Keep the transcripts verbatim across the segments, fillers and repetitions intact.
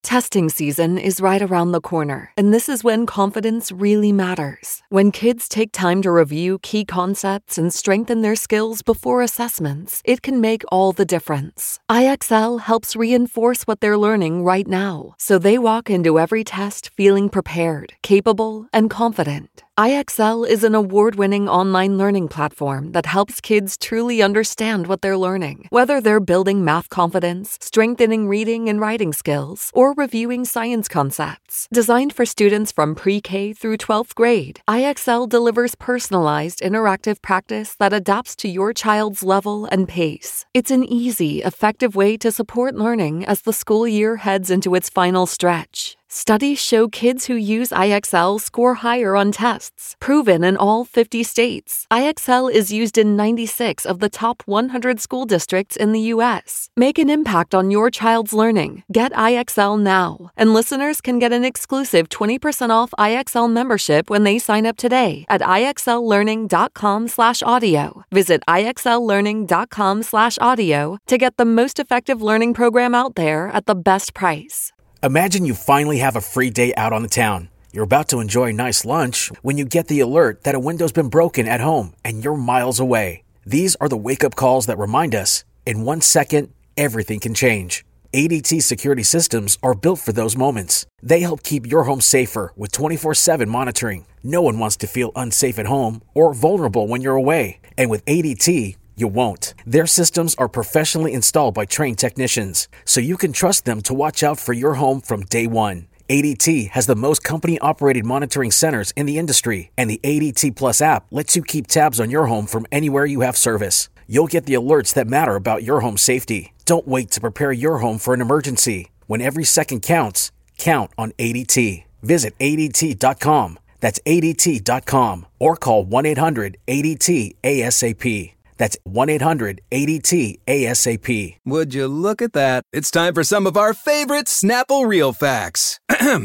Testing season is right around the corner, and this is when confidence really matters. When kids take time to review key concepts and strengthen their skills before assessments, it can make all the difference. I X L helps reinforce what they're learning right now, so they walk into every test feeling prepared, capable, and confident. I X L is an award-winning online learning platform that helps kids truly understand what they're learning, whether they're building math confidence, strengthening reading and writing skills, or reviewing science concepts. Designed for students from pre-K through twelfth grade, I X L delivers personalized, interactive practice that adapts to your child's level and pace. It's an easy, effective way to support learning as the school year heads into its final stretch. Studies show kids who use I X L score higher on tests, proven in all fifty states. I X L is used in ninety-six of the top one hundred school districts in the U S. Make an impact on your child's learning. Get I X L now. And listeners can get an exclusive twenty percent off I X L membership when they sign up today at IXLlearning.com slash audio. Visit IXLlearning.com slash audio to get the most effective learning program out there at the best price. Imagine you finally have a free day out on the town. You're about to enjoy a nice lunch when you get the alert that a window's been broken at home and you're miles away. These are the wake-up calls that remind us, in one second, everything can change. A D T security systems are built for those moments. They help keep your home safer with twenty-four seven monitoring. No one wants to feel unsafe at home or vulnerable when you're away. And with A D T, you won't. Their systems are professionally installed by trained technicians, so you can trust them to watch out for your home from day one. A D T has the most company-operated monitoring centers in the industry, and the A D T Plus app lets you keep tabs on your home from anywhere you have service. You'll get the alerts that matter about your home safety. Don't wait to prepare your home for an emergency. When every second counts, count on A D T. Visit A D T dot com. That's A D T dot com. Or call one eight hundred A D T A S A P. That's one eight hundred A D T A S A P. Would you look at that? It's time for some of our favorite Snapple Real Facts.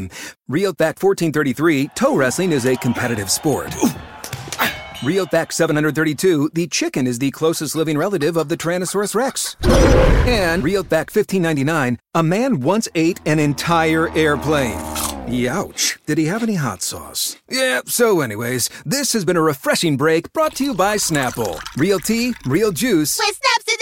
Real Fact fourteen thirty-three, toe wrestling is a competitive sport. Real Fact seven hundred thirty-two, the chicken is the closest living relative of the Tyrannosaurus Rex. And Real Fact fifteen ninety-nine, a man once ate an entire airplane. Youch. Did he have any hot sauce? Yeah, so anyways, this has been a refreshing break brought to you by Snapple. Real tea, real juice. With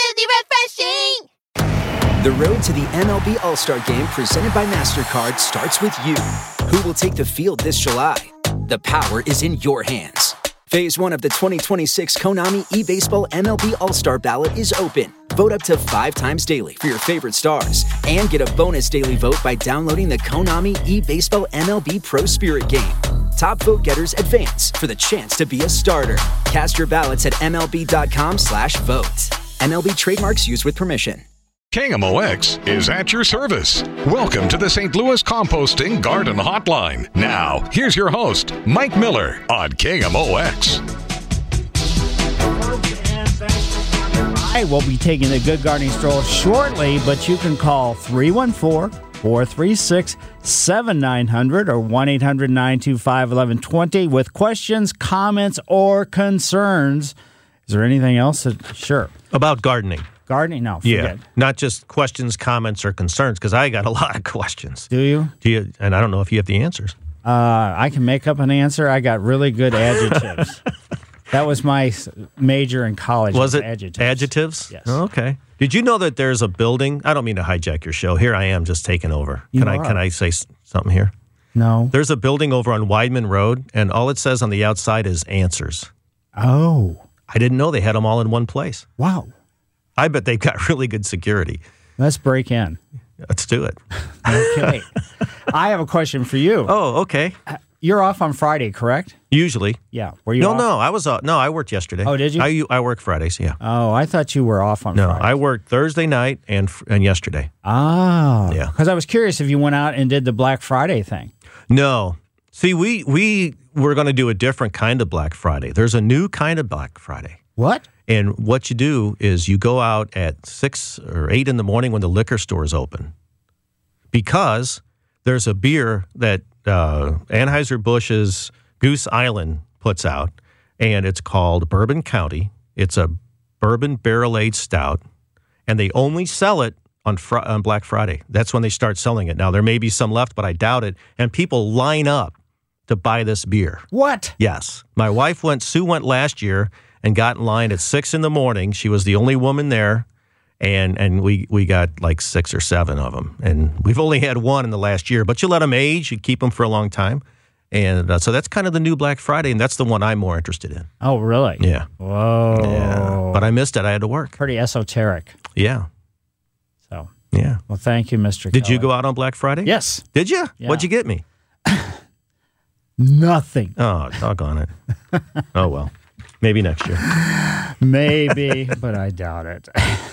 Snap's refreshing! The road to the M L B All-Star Game presented by MasterCard starts with you. Who will take the field this July? The power is in your hands. Phase one of the twenty twenty-six Konami eBaseball M L B All-Star Ballot is open. Vote up to five times daily for your favorite stars and get a bonus daily vote by downloading the Konami eBaseball M L B Pro Spirit game. Top vote getters advance for the chance to be a starter. Cast your ballots at MLB.com slash vote. M L B trademarks used with permission. K M O X is at your service. Welcome to the Saint Louis Composting Garden Hotline. Now, here's your host, Mike Miller on K M O X. Hey, we'll be taking a good gardening stroll shortly, but you can call three one four, four three six, seven nine zero zero or one eight hundred nine two five one one two zero with questions, comments, or concerns. Is there anything else? That, sure. About gardening. Gardening? No, forget. Yeah, not just questions, comments, or concerns, because I got a lot of questions. Do you? Do you? And I don't know if you have the answers. Uh, I can make up an answer. I got really good adjectives. That was my major in college. Was it adjectives? Adjectives? Yes. Oh, okay. Did you know that there's a building? I don't mean to hijack your show. Here I am just taking over. You Can are. I can I say something here? No. There's a building over on Weidman Road, and all it says on the outside is answers. Oh. I didn't know they had them all in one place. Wow. I bet they've got really good security. Let's break in. Let's do it. Okay. I have a question for you. Oh, okay. You're off on Friday, correct? Usually. Yeah. Were you No, off? no. I was off. No, I worked yesterday. Oh, did you? I, I work Fridays, yeah. Oh, I thought you were off on No, Friday. I worked Thursday night and and yesterday. Oh. Yeah. Because I was curious if you went out and did the Black Friday thing. No. See, we, we were going to do a different kind of Black Friday. There's a new kind of Black Friday. What? And what you do is you go out at six or eight in the morning when the liquor store is open, because there's a beer that uh, Anheuser-Busch's Goose Island puts out, and it's called Bourbon County. It's a bourbon barrel-aged stout, and they only sell it on, fr- on Black Friday. That's when they start selling it. Now, there may be some left, but I doubt it. And people line up to buy this beer. What? Yes. My wife went, Sue went last year and got in line at six in the morning. She was the only woman there. And and we, we got like six or seven of them. And we've only had one in the last year. But you let them age. You keep them for a long time. And uh, so that's kind of the new Black Friday. And that's the one I'm more interested in. Oh, really? Yeah. Whoa. Yeah. But I missed it. I had to work. Pretty esoteric. Yeah. So. Yeah. Well, thank you, Mister Did Kelly. you go out on Black Friday? Yes. Did you? Yeah. What'd you get me? Nothing. Oh, doggone it. Oh, well. Maybe next year. Maybe, but I doubt it.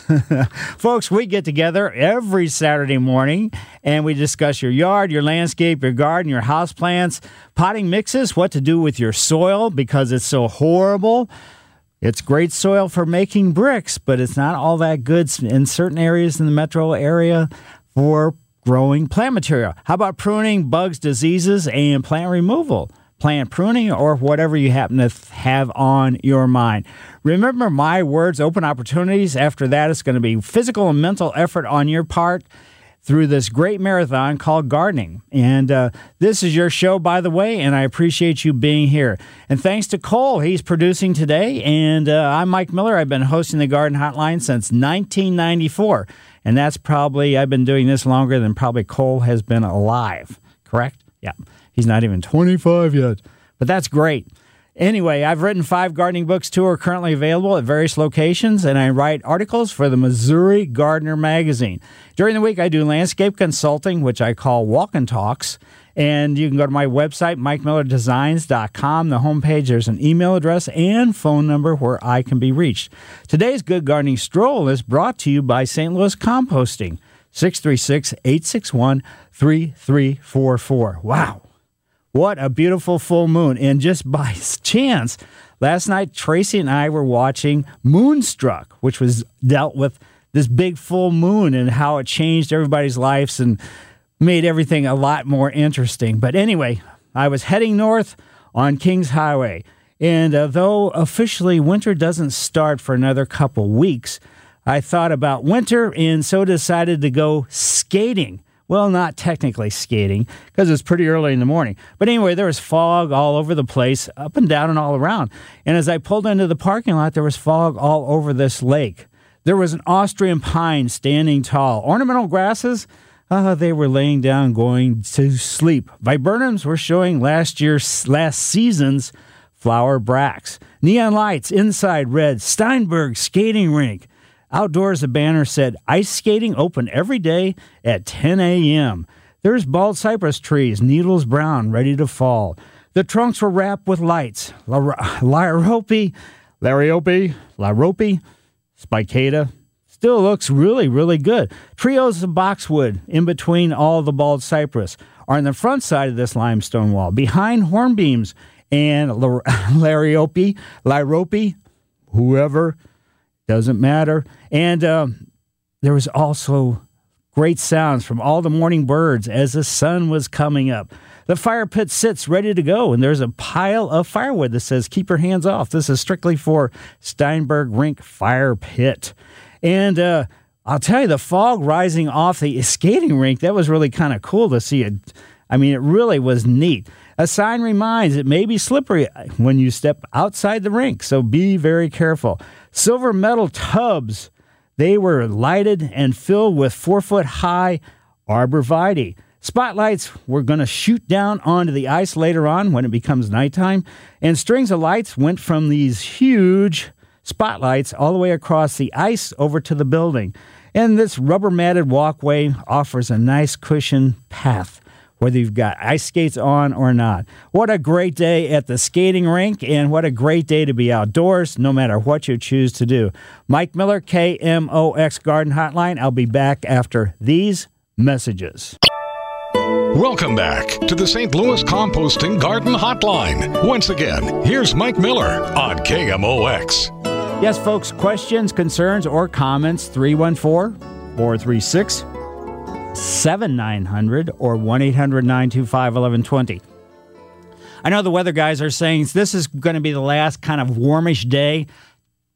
Folks, we get together every Saturday morning and we discuss your yard, your landscape, your garden, your houseplants, potting mixes, what to do with your soil because it's so horrible. It's great soil for making bricks, but it's not all that good in certain areas in the metro area for growing plant material. How about pruning, bugs, diseases, and plant removal? Plant pruning, or whatever you happen to have on your mind. Remember my words, open opportunities. After that, it's going to be physical and mental effort on your part through this great marathon called gardening. And uh, this is your show, by the way, and I appreciate you being here. And thanks to Cole, he's producing today. And uh, I'm Mike Miller. I've been hosting the Garden Hotline since nineteen ninety-four. And that's probably, I've been doing this longer than probably Cole has been alive. Correct? Yeah. He's not even twenty-five yet, but that's great. Anyway, I've written five gardening books. Two are currently available at various locations, and I write articles for the Missouri Gardener magazine. During the week, I do landscape consulting, which I call walk and talks, and you can go to my website, mike miller designs dot com. The homepage, there's an email address and phone number where I can be reached. Today's Good Gardening Stroll is brought to you by Saint Louis Composting, six three six, eight six one, three three four four. Wow. What a beautiful full moon. And just by chance, last night, Tracy and I were watching Moonstruck, which was dealt with this big full moon and how it changed everybody's lives and made everything a lot more interesting. But anyway, I was heading north on Kings Highway. And uh, though officially winter doesn't start for another couple weeks, I thought about winter and so decided to go skating. Well, not technically skating, because it's pretty early in the morning. But anyway, there was fog all over the place, up and down and all around. And as I pulled into the parking lot, there was fog all over this lake. There was an Austrian pine standing tall. Ornamental grasses, uh, they were laying down going to sleep. Viburnums were showing last year's, last season's flower bracts. Neon lights inside read Steinberg Skating Rink. Outdoors, the banner said, ice skating open every day at ten a.m. There's bald cypress trees, needles brown, ready to fall. The trunks were wrapped with lights. Liriope, Liriope, Liriope, spicata. Still looks really, really good. Trios of boxwood in between all the bald cypress are on the front side of this limestone wall. Behind hornbeams and Liriope, Liriope, whoever, doesn't matter. And um, there was also great sounds from all the morning birds as the sun was coming up. The fire pit sits ready to go, and there's a pile of firewood that says, keep your hands off. This is strictly for Steinberg Rink Fire Pit. And uh, I'll tell you, the fog rising off the skating rink, that was really kind of cool to see it. I mean, it really was neat. A sign reminds it may be slippery when you step outside the rink, so be very careful. Silver metal tubs, they were lighted and filled with four-foot-high arborvitae. Spotlights were going to shoot down onto the ice later on when it becomes nighttime, and strings of lights went from these huge spotlights all the way across the ice over to the building. And this rubber-matted walkway offers a nice cushion path, whether you've got ice skates on or not. What a great day at the skating rink, and what a great day to be outdoors, no matter what you choose to do. Mike Miller, K M O X Garden Hotline. I'll be back after these messages. Welcome back to the Saint Louis Composting Garden Hotline. Once again, here's Mike Miller on K M O X. Yes, folks, questions, concerns, or comments, three one four, four three six, seven nine hundred or one eight hundred, nine two five, one one two zero. I know the weather guys are saying this is going to be the last kind of warmish day.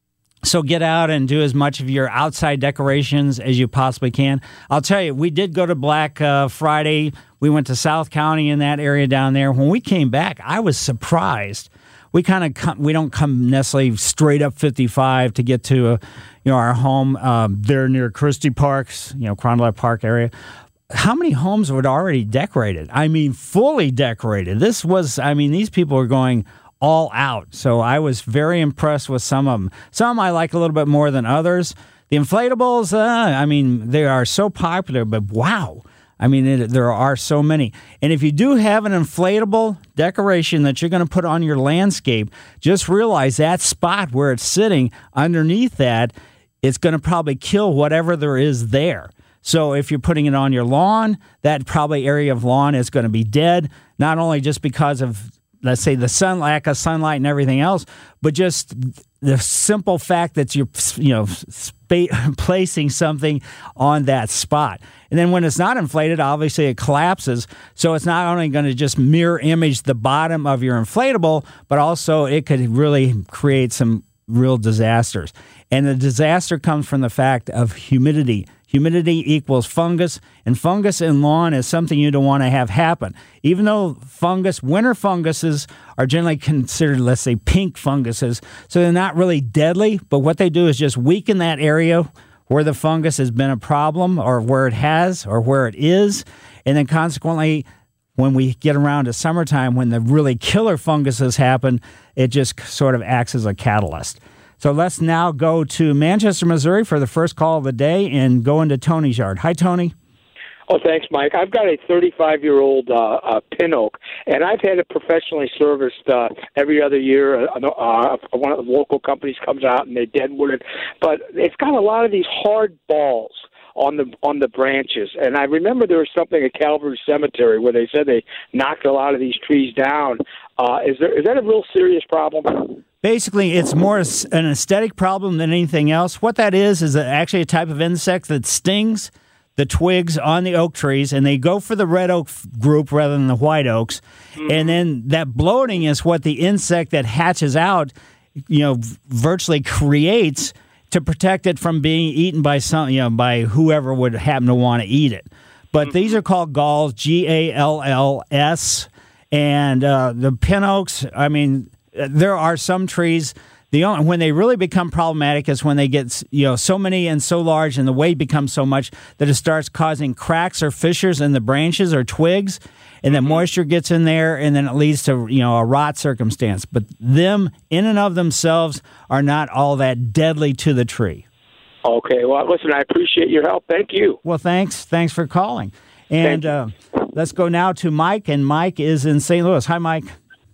So get out and do as much of your outside decorations as you possibly can. I'll tell you, we did go to Black uh, Friday. We went to South County in that area down there. When we came back, I was surprised. We kind of come, we don't come necessarily straight up fifty-five to get to uh, you know our home um, there near Christie Parks, you know Carondelet Park area. How many homes were already decorated? I mean, fully decorated. This was, I mean, these people were going all out. So I was very impressed with some of them. Some I like a little bit more than others. The inflatables, uh, I mean, they are so popular, but wow. I mean, it, there are so many. And if you do have an inflatable decoration that you're going to put on your landscape, just realize that spot where it's sitting underneath that, it's going to probably kill whatever there is there. So if you're putting it on your lawn, that probably area of lawn is going to be dead, not only just because of, let's say, the sun, lack of sunlight and everything else, but just the simple fact that you're, you know, spa- placing something on that spot. And then when it's not inflated, obviously it collapses. So it's not only going to just mirror image the bottom of your inflatable, but also it could really create some real disasters. And the disaster comes from the fact of humidity. Humidity equals fungus, and fungus in lawn is something you don't want to have happen. Even though fungus, winter funguses are generally considered, let's say, pink funguses, so they're not really deadly, but what they do is just weaken that area where the fungus has been a problem or where it has or where it is, and then consequently, when we get around to summertime, when the really killer funguses happen, it just sort of acts as a catalyst. So let's now go to Manchester, Missouri for the first call of the day and go into Tony's yard. Hi, Tony. Oh, thanks, Mike. I've got a thirty-five-year-old uh, uh, pin oak, and I've had it professionally serviced uh, every other year. Uh, uh, one of the local companies comes out and they deadwood it, but it's got a lot of these hard balls on the on the branches. And I remember there was something at Calvary Cemetery where they said they knocked a lot of these trees down. Uh, is there is that a real serious problem? Basically, it's more an aesthetic problem than anything else. What that is is actually a type of insect that stings the twigs on the oak trees, and they go for the red oak group rather than the white oaks. Mm-hmm. And then that bloating is what the insect that hatches out, you know, virtually creates to protect it from being eaten by some, you know, by whoever would happen to want to eat it. But mm-hmm. these are called galls, G A L L S, and uh, the pin oaks. I mean, there are some trees. The only, when they really become problematic is when they get, you know, so many and so large, and the weight becomes so much that it starts causing cracks or fissures in the branches or twigs, and then moisture gets in there, and then it leads to, you know, a rot circumstance. But them, in and of themselves, are not all that deadly to the tree. Okay. Well, listen, I appreciate your help. Thank you. Well, thanks. Thanks for calling. And uh, let's go now to Mike, and Mike is in Saint Louis. Hi, Mike.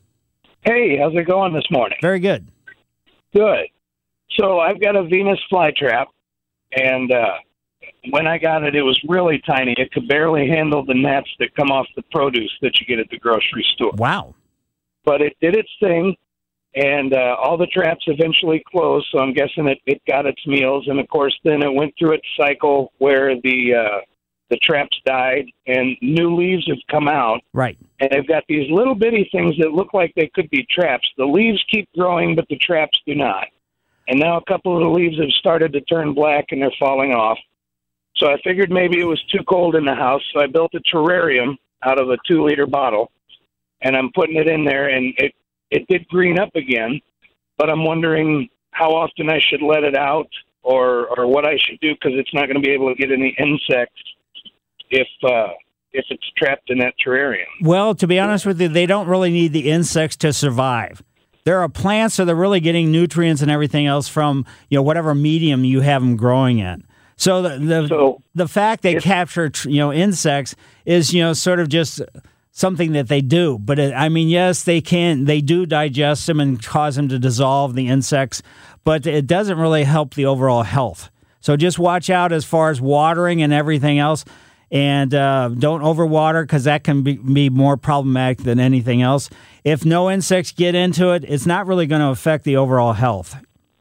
Hey, how's it going this morning? Very good. Good. So I've got a Venus flytrap, and uh, when I got it, it was really tiny. It could barely handle the gnats that come off the produce that you get at the grocery store. Wow. But it did its thing, and uh, all the traps eventually closed, so I'm guessing it, it got its meals. And, of course, then it went through its cycle where the uh, the traps died, and new leaves have come out. Right. And they've got these little bitty things that look like they could be traps. The leaves keep growing, but the traps do not. And now a couple of the leaves have started to turn black, and they're falling off. So I figured maybe it was too cold in the house, so I built a terrarium out of a two-liter bottle, and I'm putting it in there, and it, it did green up again, but I'm wondering how often I should let it out or, or what I should do, because it's not going to be able to get any insects if uh, if it's trapped in that terrarium. Well, to be honest with you, they don't really need the insects to survive. There are plants, so they're really getting nutrients and everything else from, you know, whatever medium you have them growing in. So the the, so the fact they capture, you know, insects is, you know, sort of just something that they do. But it, I mean, yes, they can, they do digest them and cause them to dissolve, the insects, but it doesn't really help the overall health. So just watch out as far as watering and everything else. And uh, don't overwater, because that can be, be more problematic than anything else. If no insects get into it, it's not really going to affect the overall health.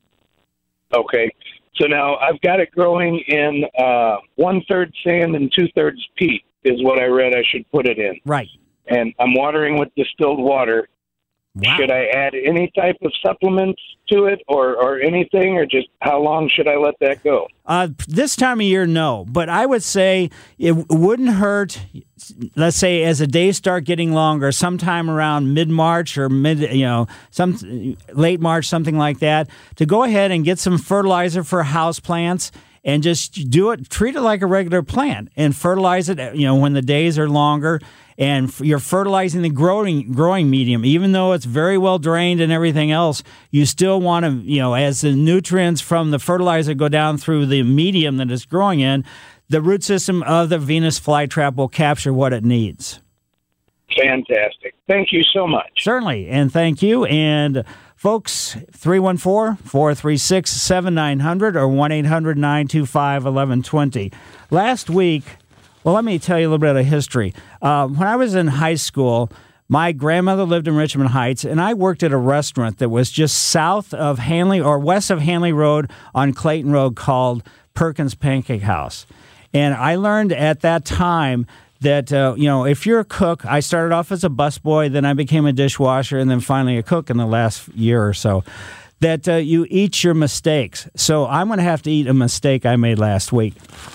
Okay. So now I've got it growing in uh, one-third sand and two-thirds peat is what I read I should put it in. Right. And I'm watering with distilled water. Wow. Should I add any type of supplements to it or, or anything, or just how long should I let that go? Uh, this time of year, no. But I would say it wouldn't hurt, let's say, as the days start getting longer, sometime around mid-March or mid, you know, some late March, something like that, to go ahead and get some fertilizer for house plants and just do it, treat it like a regular plant and fertilize it, you know, when the days are longer. And you're fertilizing the growing growing medium, even though it's very well drained and everything else. You still want to, you know, as the nutrients from the fertilizer go down through the medium that it's growing in, the root system of the Venus flytrap will capture what it needs. Fantastic. Thank you so much. Certainly, and thank you. And folks, three one four, four three six, seven nine zero zero or one eight hundred, nine two five, one one two zero. Last week, well, let me tell you a little bit of history. Uh, when I was in high school, my grandmother lived in Richmond Heights, and I worked at a restaurant that was just south of Hanley or west of Hanley Road on Clayton Road called Perkins Pancake House. And I learned at that time that, uh, you know, if you're a cook, I started off as a busboy, then I became a dishwasher, and then finally a cook in the last year or so, that uh, you eat your mistakes. So I'm going to have to eat a mistake I made last week.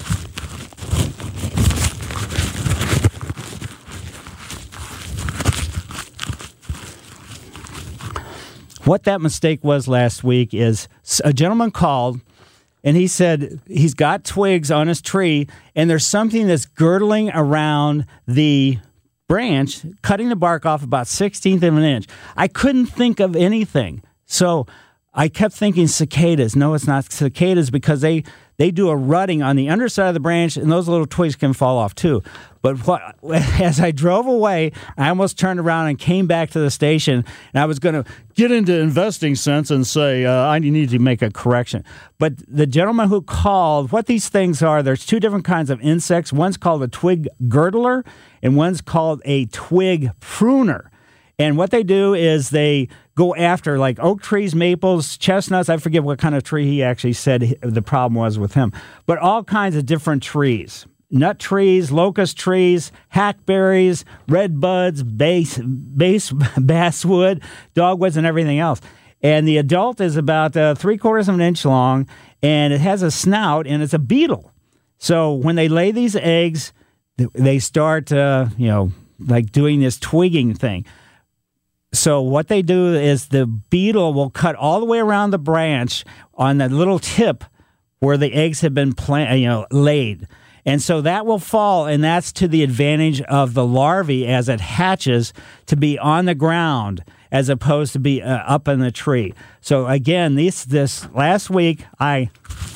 What that mistake was last week is a gentleman called, and he said he's got twigs on his tree, and there's something that's girdling around the branch, cutting the bark off about sixteenth of an inch. I couldn't think of anything. So I kept thinking cicadas. No, it's not cicadas because they, they do a rutting on the underside of the branch, and those little twigs can fall off too. But what, as I drove away, I almost turned around and came back to the station, and I was going to get into investing sense and say, uh, I need to make a correction. But the gentleman who called, what these things are, there's two different kinds of insects. One's called a twig girdler, and one's called a twig pruner. And what they do is they go after like oak trees, maples, chestnuts. I forget what kind of tree he actually said the problem was with him. But all kinds of different trees. Nut trees, locust trees, hackberries, red buds, base, base, basswood, dogwoods, and everything else. And the adult is about uh, three quarters of an inch long, and it has a snout, and it's a beetle. So when they lay these eggs, they start, uh, you know, like doing this twigging thing. So what they do is the beetle will cut all the way around the branch on the little tip where the eggs have been plant, you know, laid. And so that will fall, and that's to the advantage of the larvae as it hatches to be on the ground as opposed to be uh, up in the tree. So again, this this last week, I...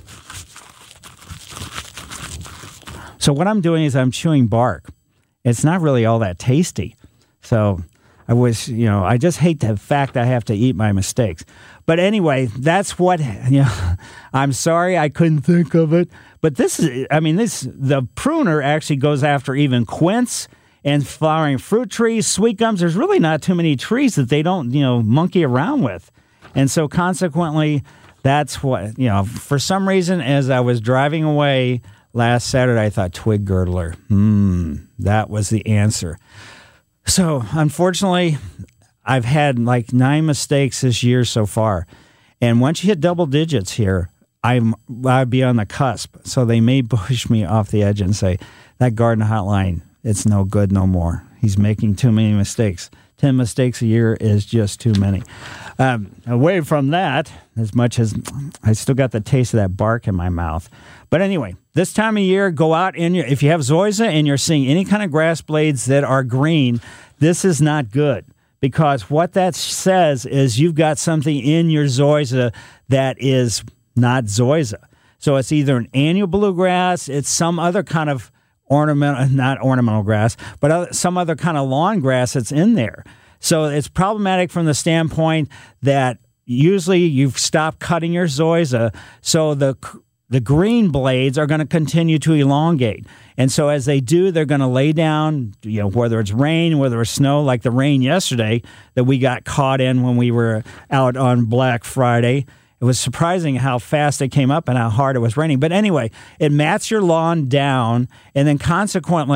So what I'm doing is I'm chewing bark. It's not really all that tasty. So I was, you know, I just hate the fact I have to eat my mistakes. But anyway, that's what, you know, I'm sorry I couldn't think of it. But this is, I mean, this, the pruner actually goes after even quince and flowering fruit trees, sweet gums. There's really not too many trees that they don't, you know, monkey around with. And so consequently, that's what, you know, for some reason, as I was driving away last Saturday, I thought twig girdler. Hmm, that was the answer. So unfortunately, I've had like nine mistakes this year so far. And once you hit double digits here, I'm, I'd be on the cusp. So they may push me off the edge and say, that garden hotline, it's no good no more. He's making too many mistakes. Ten mistakes a year is just too many. Um, away from that, as much as I still got the taste of that bark in my mouth. But anyway, this time of year, go out and if you have zoysia and you're seeing any kind of grass blades that are green, this is not good. Because what that says is you've got something in your zoysia that is not zoysia. So it's either an annual bluegrass, it's some other kind of ornamental, not ornamental grass, but other, some other kind of lawn grass that's in there. So it's problematic from the standpoint that usually you've stopped cutting your zoysia, so the the green blades are going to continue to elongate. And so as they do, they're going to lay down, you know, whether it's rain, whether it's snow, like the rain yesterday that we got caught in when we were out on Black Friday. It was surprising how fast it came up and how hard it was raining. But anyway, it mats your lawn down, and then consequently,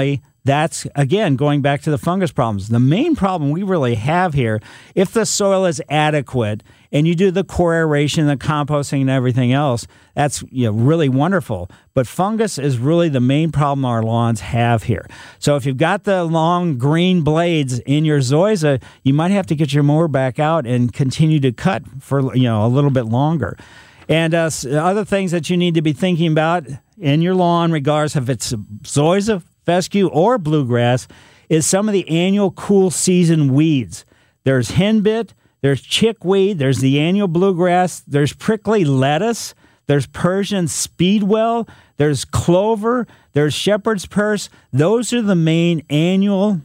That's, again, going back to the fungus problems. The main problem we really have here, if the soil is adequate and you do the core aeration, the composting, and everything else, that's you know, really wonderful. But fungus is really the main problem our lawns have here. So if you've got the long green blades in your zoysia, you might have to get your mower back out and continue to cut for you know a little bit longer. And uh, other things that you need to be thinking about in your lawn, regardless if it's zoysia, fescue, or bluegrass, is some of the annual cool season weeds. There's henbit, there's chickweed, there's the annual bluegrass, there's prickly lettuce, there's Persian speedwell, there's clover, there's shepherd's purse. Those are the main annual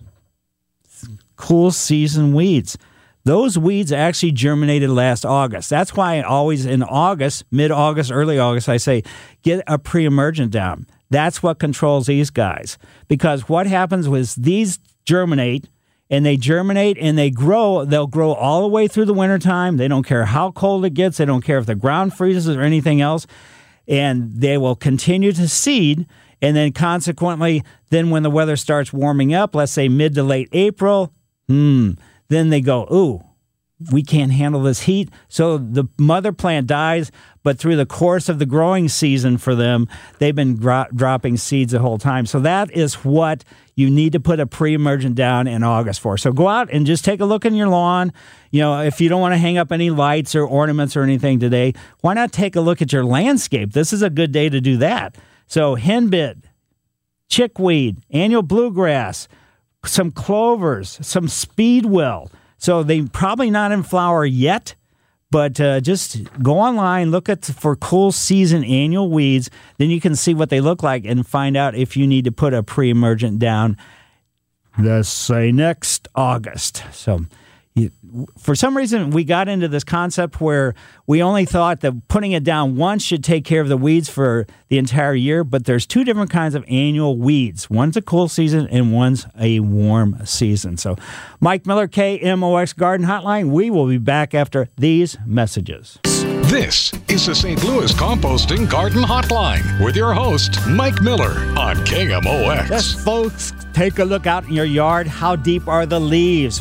cool season weeds. Those weeds actually germinated last August. That's why I always in August, mid-August, early August, I say get a pre-emergent down. That's what controls these guys. Because what happens was these germinate, and they germinate and they grow. They'll grow all the way through the wintertime. They don't care how cold it gets. They don't care if the ground freezes or anything else. And they will continue to seed. And then consequently, then when the weather starts warming up, let's say mid to late April, hmm, then they go, ooh, we can't handle this heat. So the mother plant dies, but through the course of the growing season for them, they've been gro- dropping seeds the whole time. So that is what you need to put a pre-emergent down in August for. So go out and just take a look in your lawn. You know, if you don't want to hang up any lights or ornaments or anything today, why not take a look at your landscape? This is a good day to do that. So henbit, chickweed, annual bluegrass, some clovers, some speedwell. So they probably not in flower yet, but uh, just go online, look at for cool season annual weeds. Then you can see what they look like and find out if you need to put a pre-emergent down, let's say next August. So you, for some reason, we got into this concept where we only thought that putting it down once should take care of the weeds for the entire year, but there's two different kinds of annual weeds. One's a cool season and one's a warm season. So Mike Miller, K M O X Garden Hotline. We will be back after these messages. This is the Saint Louis Composting Garden Hotline with your host, Mike Miller on K M O X. Yes, folks, take a look out in your yard. How deep are the leaves?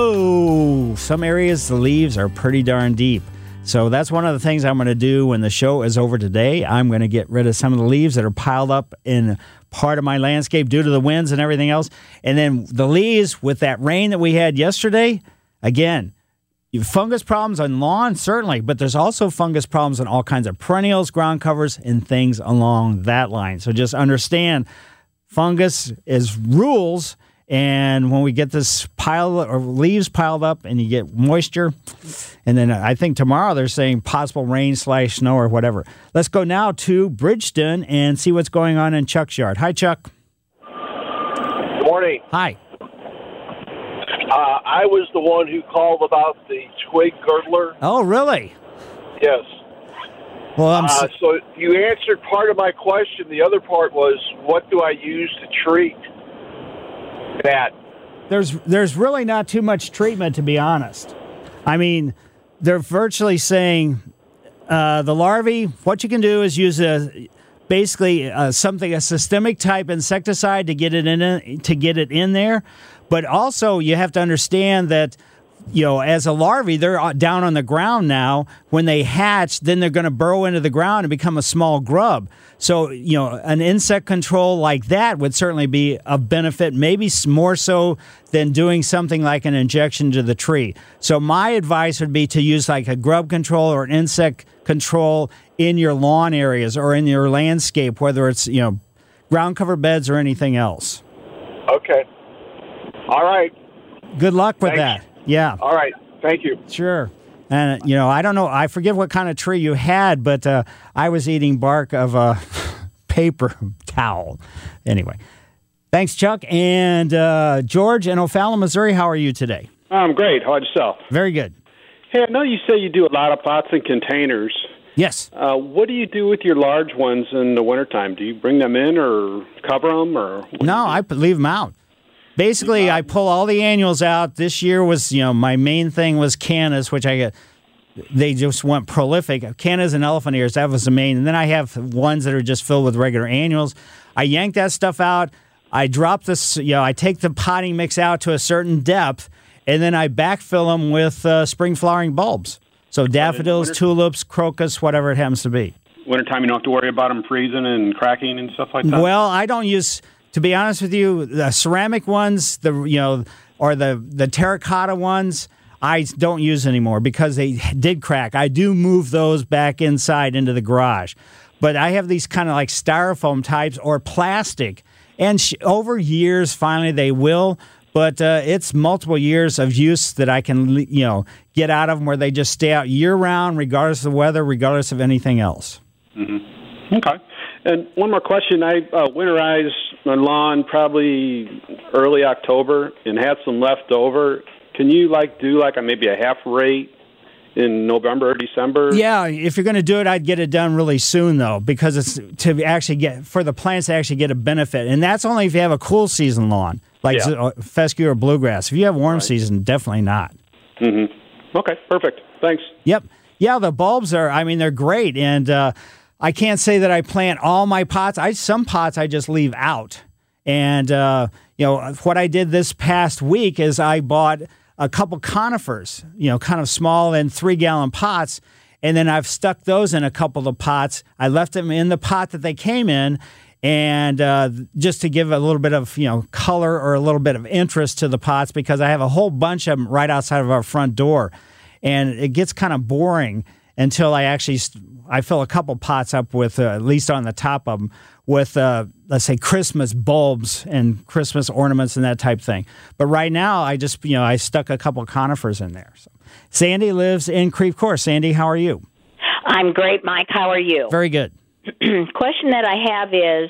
Whoa! Some areas, the leaves are pretty darn deep. So that's one of the things I'm going to do when the show is over today. I'm going to get rid of some of the leaves that are piled up in part of my landscape due to the winds and everything else. And then the leaves, with that rain that we had yesterday, again, fungus problems on lawn, certainly, but there's also fungus problems on all kinds of perennials, ground covers, and things along that line. So just understand, fungus is rules, and when we get this pile of leaves piled up and you get moisture, and then I think tomorrow they're saying possible rain slash snow or whatever. Let's go now to Bridgeton and see what's going on in Chuck's yard. Hi, Chuck. Good morning. Hi. Uh, I was the one who called about the twig girdler. Oh, really? Yes. Well, I'm uh, so you answered part of my question. The other part was, what do I use to treat that? There's there's really not too much treatment, to be honest. I mean, they're virtually saying uh, the larvae, what you can do is use a basically uh, something, a systemic type insecticide to get it in to get it in there. But also, you have to understand that, you know, as a larvae, they're down on the ground now. When they hatch, then they're going to burrow into the ground and become a small grub. So, you know, an insect control like that would certainly be of benefit, maybe more so than doing something like an injection to the tree. So my advice would be to use like a grub control or an insect control in your lawn areas or in your landscape, whether it's, you know, ground cover beds or anything else. Okay. All right. Good luck with Thanks. that. Yeah. All right. Thank you. Sure. And, you know, I don't know. I forget what kind of tree you had, but uh, I was eating bark of a paper towel. Anyway. Thanks, Chuck. And uh, George in O'Fallon, Missouri, how are you today? I'm great. How about yourself? Very good. Hey, I know you say you do a lot of pots and containers. Yes. Uh, what do you do with your large ones in the wintertime? Do you bring them in or cover them? Or No, I leave them out. Basically, I pull all the annuals out. This year was, you know, my main thing was cannas, which I get. They just went prolific. Cannas and elephant ears, that was the main. And then I have ones that are just filled with regular annuals. I yank that stuff out. I drop this, you know, I take the potting mix out to a certain depth, and then I backfill them with uh, spring flowering bulbs. So daffodils, tulips, crocus, whatever it happens to be. Wintertime, you don't have to worry about them freezing and cracking and stuff like that? Well, I don't use, to be honest with you, the ceramic ones, the you know, or the, the terracotta ones, I don't use anymore because they did crack. I do move those back inside into the garage. But I have these kind of like styrofoam types or plastic. And sh- over years, finally, they will. But uh, it's multiple years of use that I can, you know, get out of them where they just stay out year-round, regardless of the weather, regardless of anything else. Mm-hmm. Okay. And one more question. I uh, winterized my lawn probably early October and had some left over. Can you, like, do, like, a maybe a half rate in November or December? Yeah, if you're going to do it, I'd get it done really soon, though, because it's to actually get, for the plants to actually get a benefit. And that's only if you have a cool season lawn, like yeah. fescue or bluegrass. If you have warm right. season, definitely not. Mm-hmm. Okay, perfect. Thanks. Yep. Yeah, the bulbs are, I mean, they're great. And uh, I can't say that I plant all my pots. I Some pots I just leave out. And, uh, you know, what I did this past week is I bought a couple conifers, you know, kind of small and three-gallon pots, and then I've stuck those in a couple of pots. I left them in the pot that they came in, and uh, just to give a little bit of, you know, color or a little bit of interest to the pots, because I have a whole bunch of them right outside of our front door, and it gets kind of boring until I actually I fill a couple pots up with, uh, at least on the top of them, with, uh, let's say, Christmas bulbs and Christmas ornaments and that type thing. But right now, I just, you know, I stuck a couple conifers in there. So. Sandy lives in Creve Coeur. Sandy, how are you? I'm great, Mike. How are you? Very good. Question that I have is,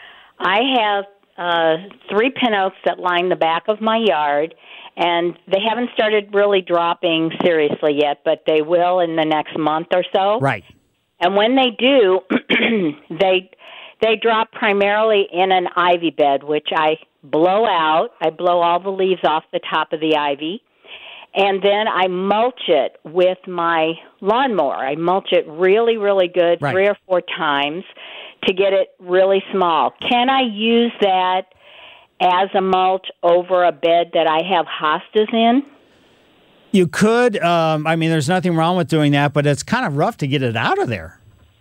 I have uh, three pin oaks that line the back of my yard, and they haven't started really dropping seriously yet, but they will in the next month or so. Right. And when they do, they... They drop primarily in an ivy bed, which I blow out. I blow all the leaves off the top of the ivy, and then I mulch it with my lawnmower. I mulch it really, really good, right. three or four times to get it really small. Can I use that as a mulch over a bed that I have hostas in? You could. Um, I mean, there's nothing wrong with doing that, but it's kind of rough to get it out of there.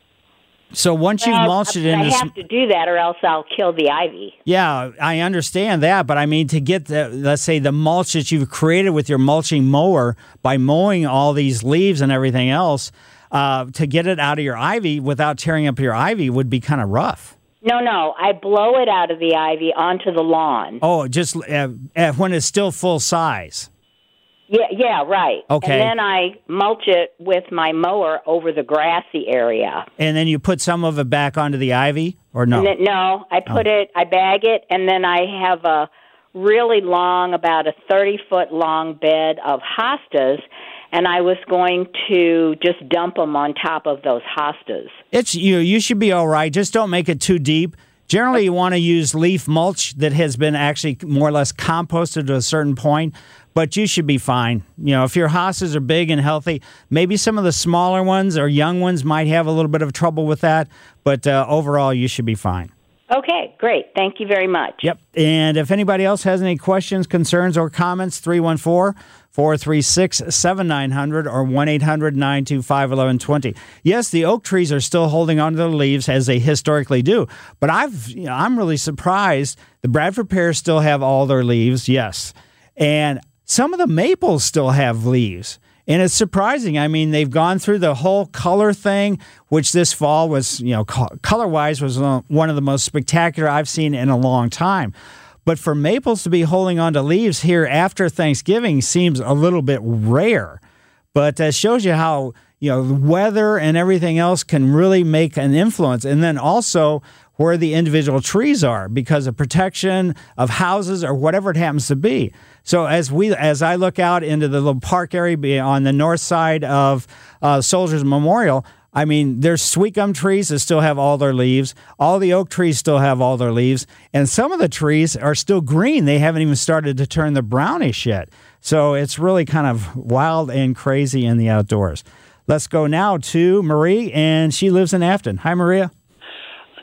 So once well, you've mulched it in, I have to do that, or else I'll kill the ivy. Yeah, I understand that, but I mean to get the, let's say, the mulch that you've created with your mulching mower by mowing all these leaves and everything else, uh, to get it out of your ivy without tearing up your ivy would be kind of rough. No, no, I blow it out of the ivy onto the lawn. Oh, just uh, uh, when it's still full size. Yeah, yeah, right. Okay. And then I mulch it with my mower over the grassy area. And then you put some of it back onto the ivy, or no? Then, no, I put oh. it, I bag it, and then I have a really long, about a thirty-foot long bed of hostas, and I was going to just dump them on top of those hostas. It's you. You should be all right. Just don't make it too deep. Generally, you want to use leaf mulch that has been actually more or less composted to a certain point, but you should be fine. You know, if your hostas are big and healthy, maybe some of the smaller ones or young ones might have a little bit of trouble with that, but uh, overall, you should be fine. Okay, great. Thank you very much. Yep. And if anybody else has any questions, concerns, or comments, three one four, four three six, seven nine zero zero or one eight hundred, nine two five, one one two zero. Yes, the oak trees are still holding on to their leaves as they historically do, but I've, you know, I'm really surprised. The Bradford pears still have all their leaves, yes, and some of the maples still have leaves. And it's surprising. I mean, they've gone through the whole color thing, which this fall was, you know, color-wise was one of the most spectacular I've seen in a long time. But for maples to be holding on to leaves here after Thanksgiving seems a little bit rare. But it shows you how, you know, the weather and everything else can really make an influence. And then also where the individual trees are because of protection of houses or whatever it happens to be. So as we, as I look out into the little park area on the north side of uh, Soldiers Memorial, I mean, there's sweet gum trees that still have all their leaves. All the oak trees still have all their leaves. And some of the trees are still green. They haven't even started to turn the brownish yet. So it's really kind of wild and crazy in the outdoors. Let's go now to Marie, and she lives in Afton. Hi, Maria.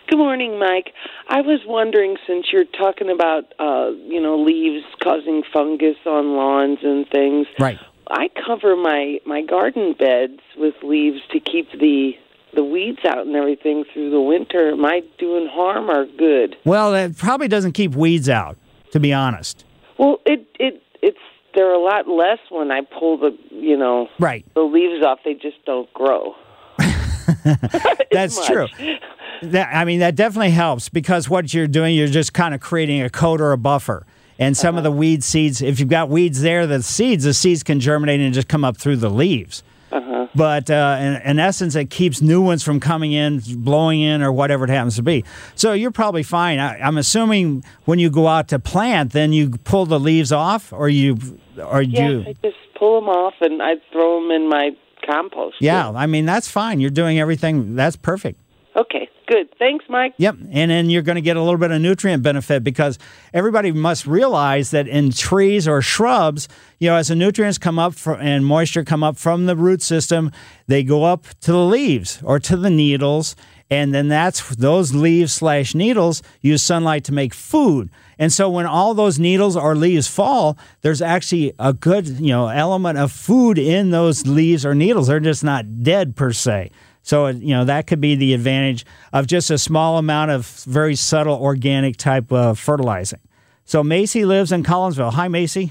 Good morning, Mike. I was wondering, since you're talking about, uh, you know, leaves causing fungus on lawns and things. Right. I cover my, my garden beds with leaves to keep the the weeds out and everything through the winter. Am I doing harm or good? Well, it probably doesn't keep weeds out, to be honest. Well, it it it's they're a lot less when I pull the, you know, right. the leaves off. They just don't grow. That's true. That, I mean, that definitely helps, because what you're doing, you're just kind of creating a coat or a buffer. And some uh-huh. of the weed seeds, if you've got weeds there, the seeds, the seeds can germinate and just come up through the leaves. Uh-huh. But uh, in, in essence, it keeps new ones from coming in, blowing in, or whatever it happens to be. So you're probably fine. I, I'm assuming when you go out to plant, then you pull the leaves off, or you, or yeah, you. I just pull them off and I throw them in my compost. Yeah, I mean, that's fine. You're doing everything. That's perfect. Okay, good. Thanks, Mike. Yep, and then you're going to get a little bit of nutrient benefit, because everybody must realize that in trees or shrubs, you know, as the nutrients come up from, and moisture come up from the root system, they go up to the leaves or to the needles, and then that's those leaves slash needles use sunlight to make food. And so when all those needles or leaves fall, there's actually a good, you know, element of food in those leaves or needles. They're just not dead per se. So, you know, that could be the advantage of just a small amount of very subtle organic type of fertilizing. So Macy lives in Collinsville. Hi, Macy.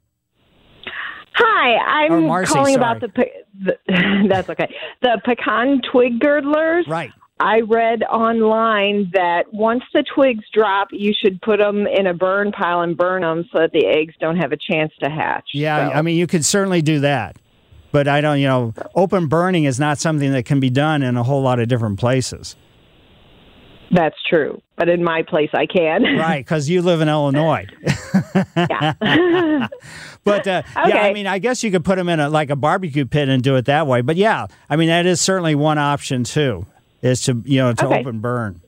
Hi, I'm Marcy, calling sorry. about the, pe- the, that's okay, the pecan twig girdlers. Right. I read online that once the twigs drop, you should put them in a burn pile and burn them so that the eggs don't have a chance to hatch. Yeah, so. I mean, you could certainly do that. But I don't, you know, open burning is not something that can be done in a whole lot of different places. That's true. But in my place, I can. Right, because you live in Illinois. Yeah. But, uh, okay. yeah, I mean, I guess you could put them in a, like a barbecue pit and do it that way. But, yeah, I mean, that is certainly one option, too, is to, you know, to okay. open burn.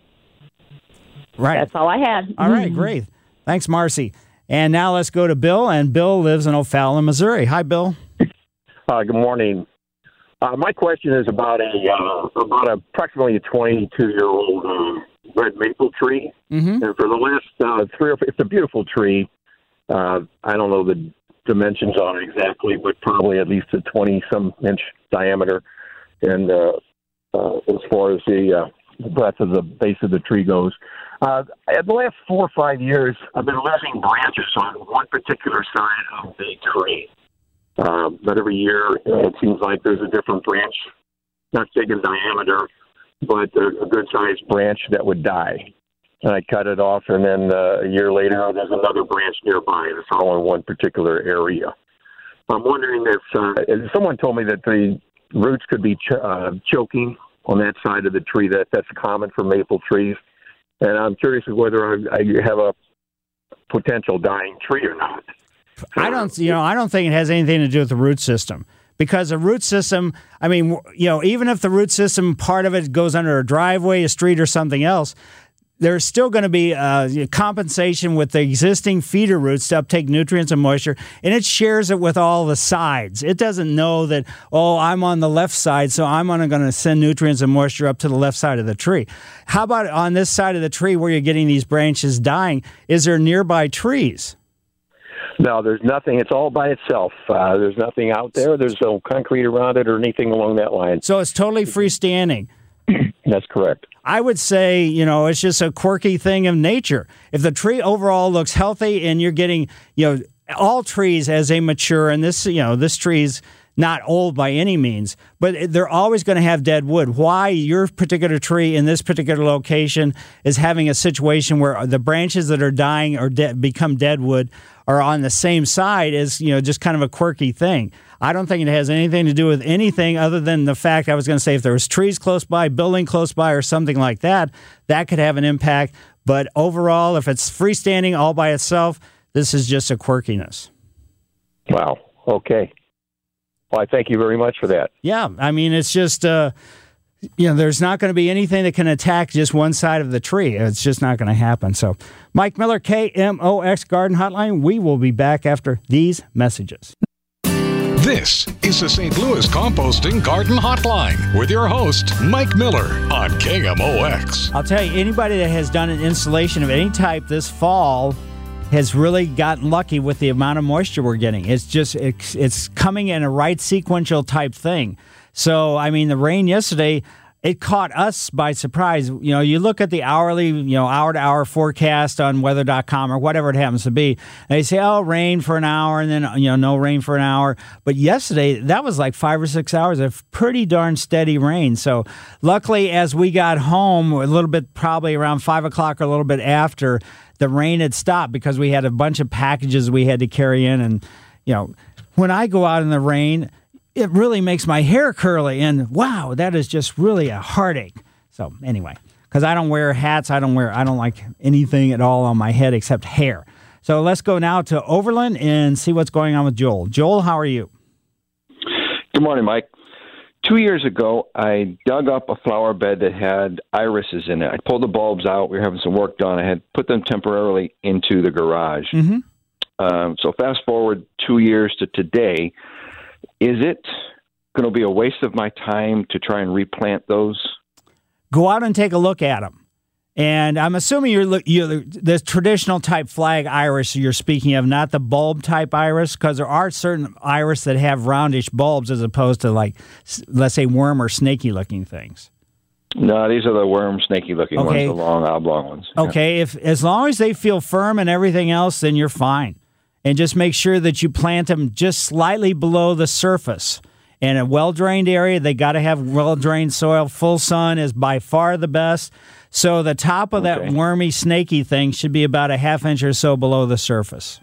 Right. That's all I had. All right, great. Thanks, Marcy. And now let's go to Bill, and Bill lives in O'Fallon, Missouri. Hi, Bill. Uh, good morning. Uh, my question is about a uh, about a, approximately a twenty-two-year-old uh, red maple tree. Mm-hmm. And for the last uh, three or four, it's a beautiful tree. Uh, I don't know the dimensions on it exactly, but probably at least a twenty-some inch diameter. And uh, uh, as far as the uh, breadth of the base of the tree goes, uh, at the last four or five years, I've been losing branches on one particular side of the tree. Uh, but every year, uh, it seems like there's a different branch, not big in diameter, but a, a good-sized branch that would die. And I cut it off, and then uh, a year later, there's another branch nearby. It's all in one particular area. I'm wondering if uh, someone told me that the roots could be ch- uh, choking on that side of the tree. That that's common for maple trees, and I'm curious whether I, I have a potential dying tree or not. I don't, you know, I don't think it has anything to do with the root system, because the root system, I mean, you know, even if the root system, part of it goes under a driveway, a street, or something else, there's still going to be a compensation with the existing feeder roots to uptake nutrients and moisture, and it shares it with all the sides. It doesn't know that, oh, I'm on the left side, so I'm only going to send nutrients and moisture up to the left side of the tree. How about on this side of the tree where you're getting these branches dying? Is there nearby trees? No, there's nothing. It's all by itself. Uh, there's nothing out there. There's no concrete around it or anything along that line. So it's totally freestanding. That's correct. I would say, you know, it's just a quirky thing of nature. If the tree overall looks healthy and you're getting, you know, all trees as they mature, and this, you know, this tree's not old by any means, but they're always going to have dead wood. Why your particular tree in this particular location is having a situation where the branches that are dying or de- become dead wood are on the same side is, you know, just kind of a quirky thing. I don't think it has anything to do with anything other than the fact, I was going to say, if there was trees close by, building close by, or something like that, that could have an impact. But overall, if it's freestanding all by itself, this is just a quirkiness. Wow. Okay. Well, I thank you very much for that. Yeah. I mean, it's just, uh, you know, there's not going to be anything that can attack just one side of the tree. It's just not going to happen. So, Mike Miller, K M O X Garden Hotline. We will be back after these messages. This is the Saint Louis Composting Garden Hotline with your host, Mike Miller on K M O X. I'll tell you, anybody that has done an installation of any type this fall has really gotten lucky with the amount of moisture we're getting. It's just, it's, it's coming in a right sequential type thing. So, I mean, the rain yesterday, it caught us by surprise. You know, you look at the hourly, you know, hour-to-hour forecast on weather dot com or whatever it happens to be. They say, oh, rain for an hour and then, you know, no rain for an hour. But yesterday, that was like five or six hours of pretty darn steady rain. So luckily, as we got home, a little bit, probably around five o'clock or a little bit after, the rain had stopped because we had a bunch of packages we had to carry in. And, you know, when I go out in the rain, it really makes my hair curly, and wow, that is just really a heartache. So anyway, because I don't wear hats, I don't wear, I don't like anything at all on my head except hair. So let's go now to Overland and see what's going on with Joel. Joel, how are you? Good morning, Mike. Two years ago, I dug up a flower bed that had irises in it. I pulled the bulbs out. We were having some work done. I had put them temporarily into the garage. Mm-hmm. Um, so fast forward two years to today. Is it going to be a waste of my time to try and replant those? Go out and take a look at them. And I'm assuming you're, you're the traditional type flag iris you're speaking of, not the bulb type iris, because there are certain iris that have roundish bulbs as opposed to, like, let's say, worm or snaky looking things. No, these are the worm, snaky looking okay. ones, the long, oblong ones. Okay, yeah. if as long as they feel firm and everything else, then you're fine. And just make sure that you plant them just slightly below the surface. In a well-drained area, they got to have well-drained soil. Full sun is by far the best. So the top of okay. that wormy, snaky thing should be about a half inch or so below the surface.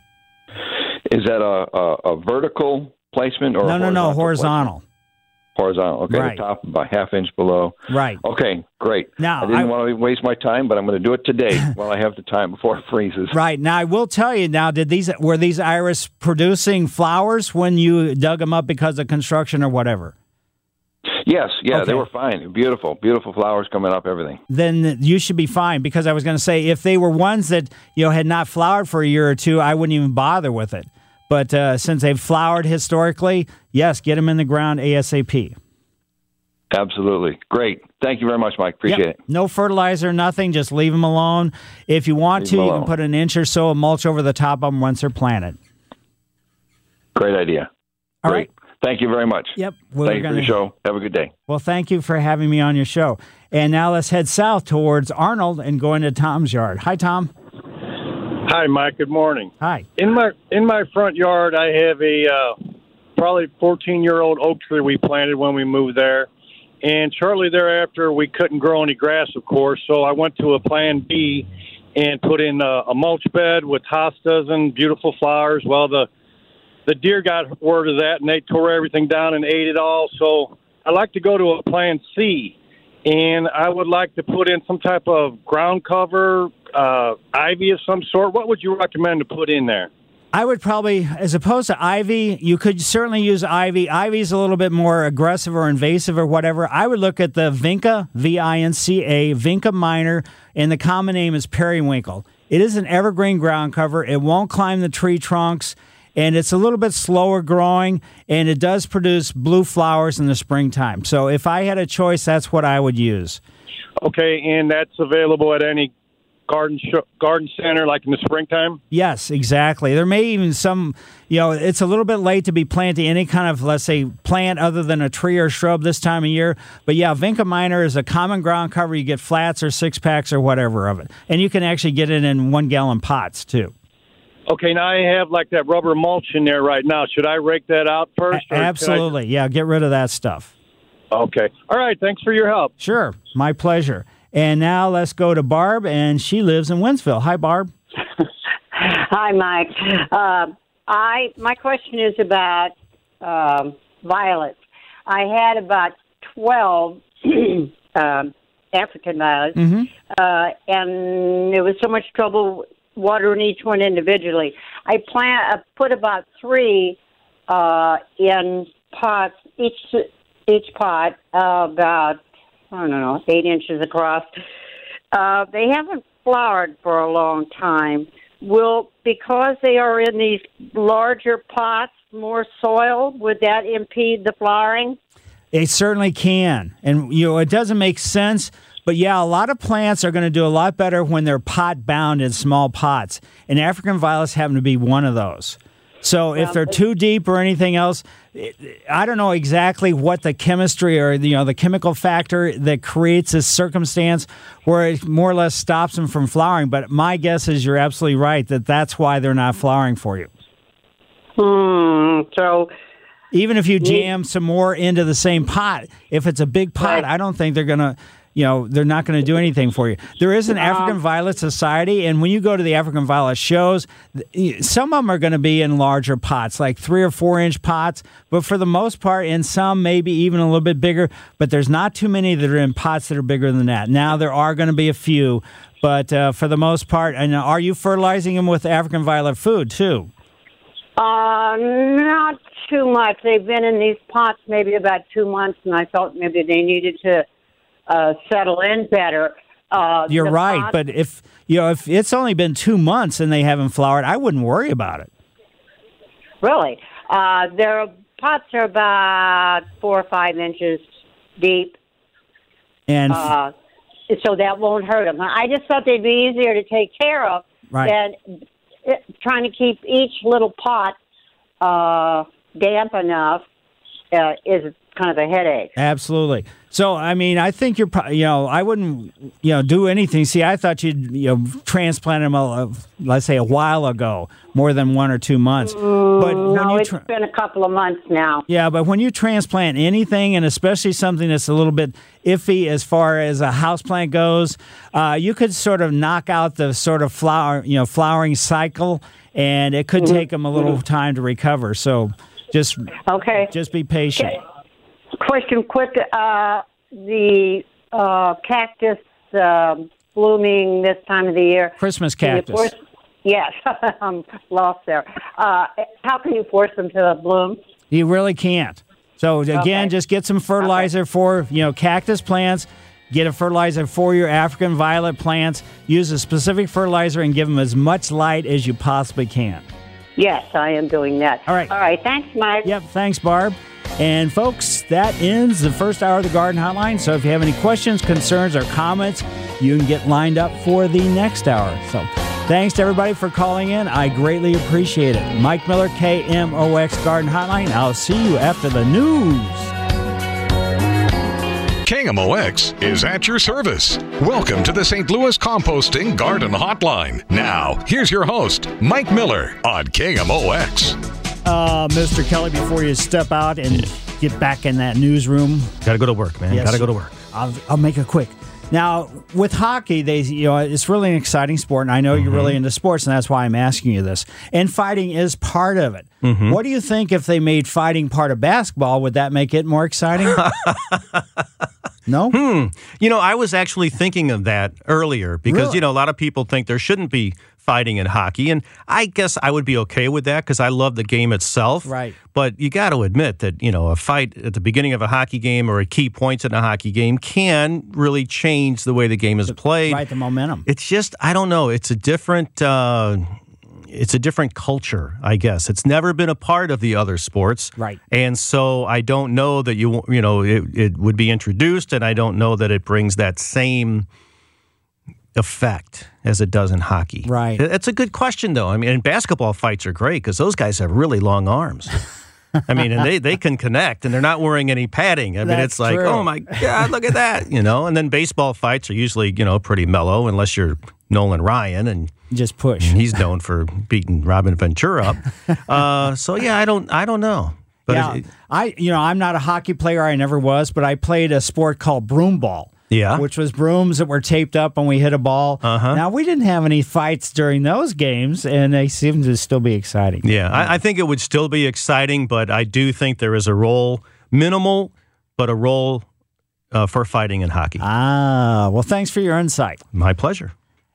Is that a, a, a vertical placement or no, a no, no, horizontal? horizontal. Horizontal. Okay, right. The top about half inch below. Right. Okay, great. Now, I didn't I, want to waste my time, but I'm going to do it today while I have the time before it freezes. Right. Now, I will tell you now, did these were these iris producing flowers when you dug them up because of construction or whatever? Yes, yeah, okay. They were fine. Beautiful, beautiful flowers coming up, everything. Then you should be fine, because I was going to say, if they were ones that, you know, had not flowered for a year or two, I wouldn't even bother with it. But uh, since they've flowered historically, yes, get them in the ground ASAP. Absolutely. Great. Thank you very much, Mike. Appreciate yep. it. No fertilizer, nothing. Just leave them alone. If you want leave to, you can put an inch or so of mulch over the top of them once they're planted. Great idea. All Great. right. Thank you very much. Yep. Well, thank you gonna... for your show. Have a good day. Well, thank you for having me on your show. And now let's head south towards Arnold and go into Tom's yard. Hi, Tom. Hi, Mike. Good morning. Hi. In my in my front yard, I have a uh, probably fourteen-year-old oak tree we planted when we moved there. And shortly thereafter, we couldn't grow any grass, of course, so I went to a plan B and put in a, a mulch bed with hostas and beautiful flowers. Well, the the deer got word of that, and they tore everything down and ate it all. So I like to go to a plan C, and I would like to put in some type of ground cover, uh, ivy of some sort. What would you recommend to put in there? I would probably, as opposed to ivy, you could certainly use ivy. Ivy's a little bit more aggressive or invasive or whatever. I would look at the Vinca, V I N C A, Vinca minor, and the common name is periwinkle. It is an evergreen ground cover. It won't climb the tree trunks, and it's a little bit slower growing, and it does produce blue flowers in the springtime. So if I had a choice, that's what I would use. Okay, and that's available at any garden sh- garden center, like in the springtime? Yes, exactly. There may even some, you know, it's a little bit late to be planting any kind of, let's say, plant other than a tree or shrub this time of year. But yeah, Vinca minor is a common ground cover. You get flats or six packs or whatever of it. And you can actually get it in one gallon pots too. Okay, now I have like that rubber mulch in there right now. Should I rake that out first? A- absolutely. I... Yeah, get rid of that stuff. Okay. All right. Thanks for your help. Sure. My pleasure. And now let's go to Barb, and she lives in Wentzville. Hi, Barb. Hi, Mike. Uh, I my question is about um, violets. I had about twelve um, African violets, mm-hmm. uh, and there was so much trouble watering each one individually. I plant, I put about three uh, in pots, each each pot uh, about. I don't know, eight inches across. Uh, they haven't flowered for a long time. will, because they are in these larger pots, more soil, would that impede the flowering? It certainly can. And, you know, it doesn't make sense. But, yeah, a lot of plants are going to do a lot better when they're pot-bound in small pots. And African violets happen to be one of those. So if they're too deep or anything else, I don't know exactly what the chemistry or, you know, the chemical factor that creates this circumstance where it more or less stops them from flowering. But my guess is you're absolutely right that that's why they're not flowering for you. Hmm. So even if you jam some more into the same pot, if it's a big pot, I don't think they're going to, you know, they're not going to do anything for you. There is an African Violet Society, and when you go to the African Violet shows, some of them are going to be in larger pots, like three or four inch pots, but for the most part, in some maybe even a little bit bigger, but there's not too many that are in pots that are bigger than that. Now, there are going to be a few, but uh, for the most part, and are you fertilizing them with African Violet food, too? Uh, not too much. They've been in these pots maybe about two months, and I felt maybe they needed to Uh, settle in better. Uh, You're right, pot- but if you know if it's only been two months and they haven't flowered, I wouldn't worry about it. Really, uh, their pots are about four or five inches deep, and uh, so that won't hurt them. I just thought they'd be easier to take care of right. than it, trying to keep each little pot uh, damp enough uh, is kind of a headache. Absolutely. So, I mean, I think you're, pro- you know, I wouldn't, you know, do anything. See, I thought you'd, you know, transplant them, a, let's say, a while ago, more than one or two months. Mm, but when no, you it's tra- been a couple of months now. Yeah, but when you transplant anything, and especially something that's a little bit iffy as far as a houseplant goes, uh, you could sort of knock out the sort of flower, you know, flowering cycle, and it could Mm-hmm. take them a little mm-hmm. time to recover. So, just okay, just be patient. Okay. Question quick, uh, the uh, cactus uh, blooming this time of the year. Christmas Can you cactus. Force, yes, I'm lost there. Uh, how can you force them to bloom? You really can't. So again, Okay. just get some fertilizer okay. for, you know, cactus plants. Get a fertilizer for your African violet plants. Use a specific fertilizer and give them as much light as you possibly can. Yes, I am doing that. All right. All right. Thanks, Mike. Yep. Thanks, Barb. And folks, that ends the first hour of the Garden Hotline. So if you have any questions, concerns, or comments, you can get lined up for the next hour. So thanks to everybody for calling in. I greatly appreciate it. Mike Miller, K M O X Garden Hotline. I'll see you after the news. K M O X is at your service. Welcome to the Saint Louis Composting Garden Hotline. Now, here's your host, Mike Miller on K M O X. Uh, Mister Kelly, before you step out and get back in that newsroom. Got to go to work, man. Yes, Got to go to work. I'll, I'll make it quick. Now, with hockey, they you know it's really an exciting sport, and I know mm-hmm. you're really into sports, and that's why I'm asking you this. And fighting is part of it. Mm-hmm. What do you think if they made fighting part of basketball? Would that make it more exciting? No? Hmm. You know, I was actually thinking of that earlier because, really? you know, a lot of people think there shouldn't be fighting in hockey, and I guess I would be okay with that because I love the game itself. Right. But you got to admit that, you know, a fight at the beginning of a hockey game or at key points in a hockey game can really change the way the game is played. Right, the momentum. It's just, I don't know, it's a different... Uh, It's a different culture, I guess. It's never been a part of the other sports. Right. And so I don't know that you you know it, it would be introduced, and I don't know that it brings that same effect as it does in hockey. Right. It's a good question, though. I mean, and basketball fights are great because those guys have really long arms. I mean, and they, they can connect, and they're not wearing any padding. I mean, That's it's like, true. oh, my God, look at that, you know. And then baseball fights are usually, you know, pretty mellow unless you're Nolan Ryan and just push. And he's known for beating Robin Ventura up. Uh, so yeah, I don't, I don't know. But yeah, it, I, you know, I'm not a hockey player. I never was, but I played a sport called broom ball. Yeah, which was brooms that were taped up when we hit a ball. Uh-huh. Now we didn't have any fights during those games, and they seem to still be exciting. Yeah, I, I think it would still be exciting, but I do think there is a role, minimal, but a role uh, for fighting in hockey. Ah, well, thanks for your insight. My pleasure.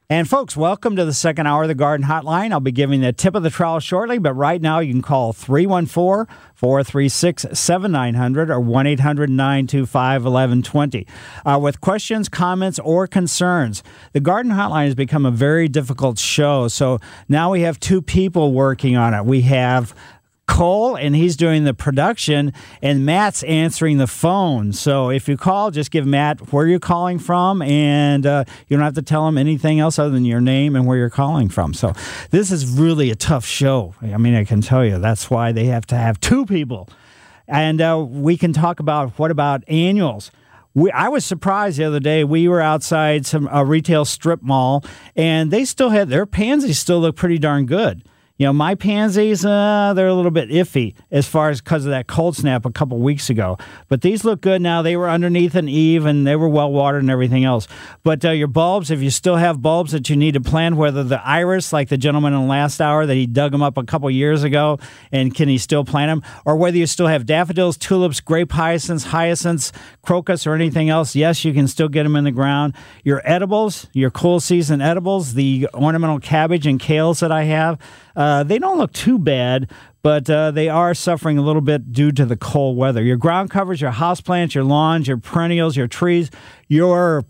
And folks, welcome to the second hour of the Garden Hotline. I'll be giving the tip of the trowel shortly, but right now you can call three one four, four three six, seven nine zero zero or one eight hundred, nine two five, one one two zero uh, with questions, comments, or concerns. The Garden Hotline has become a very difficult show, so now we have two people working on it. We have Cole, and he's doing the production, and Matt's answering the phone. So if you call, just give Matt where you're calling from, and uh, you don't have to tell him anything else other than your name and where you're calling from. So this is really a tough show. I mean, I can tell you that's why they have to have two people. And uh, we can talk about what about annuals. We, I was surprised the other day. We were outside some a retail strip mall, and they still had their pansies still look pretty darn good. You know, my pansies, uh, they're a little bit iffy as far as because of that cold snap a couple weeks ago. But these look good now. They were underneath an eave, and they were well-watered and everything else. But uh, your bulbs, if you still have bulbs that you need to plant, whether the iris, like the gentleman in the last hour, that he dug them up a couple years ago, and can he still plant them? Or whether you still have daffodils, tulips, grape hyacinths, hyacinths, crocus, or anything else, yes, you can still get them in the ground. Your edibles, your cool season edibles, the ornamental cabbage and kales that I have, Uh, they don't look too bad, but uh, they are suffering a little bit due to the cold weather. Your ground covers, your houseplants, your lawns, your perennials, your trees, your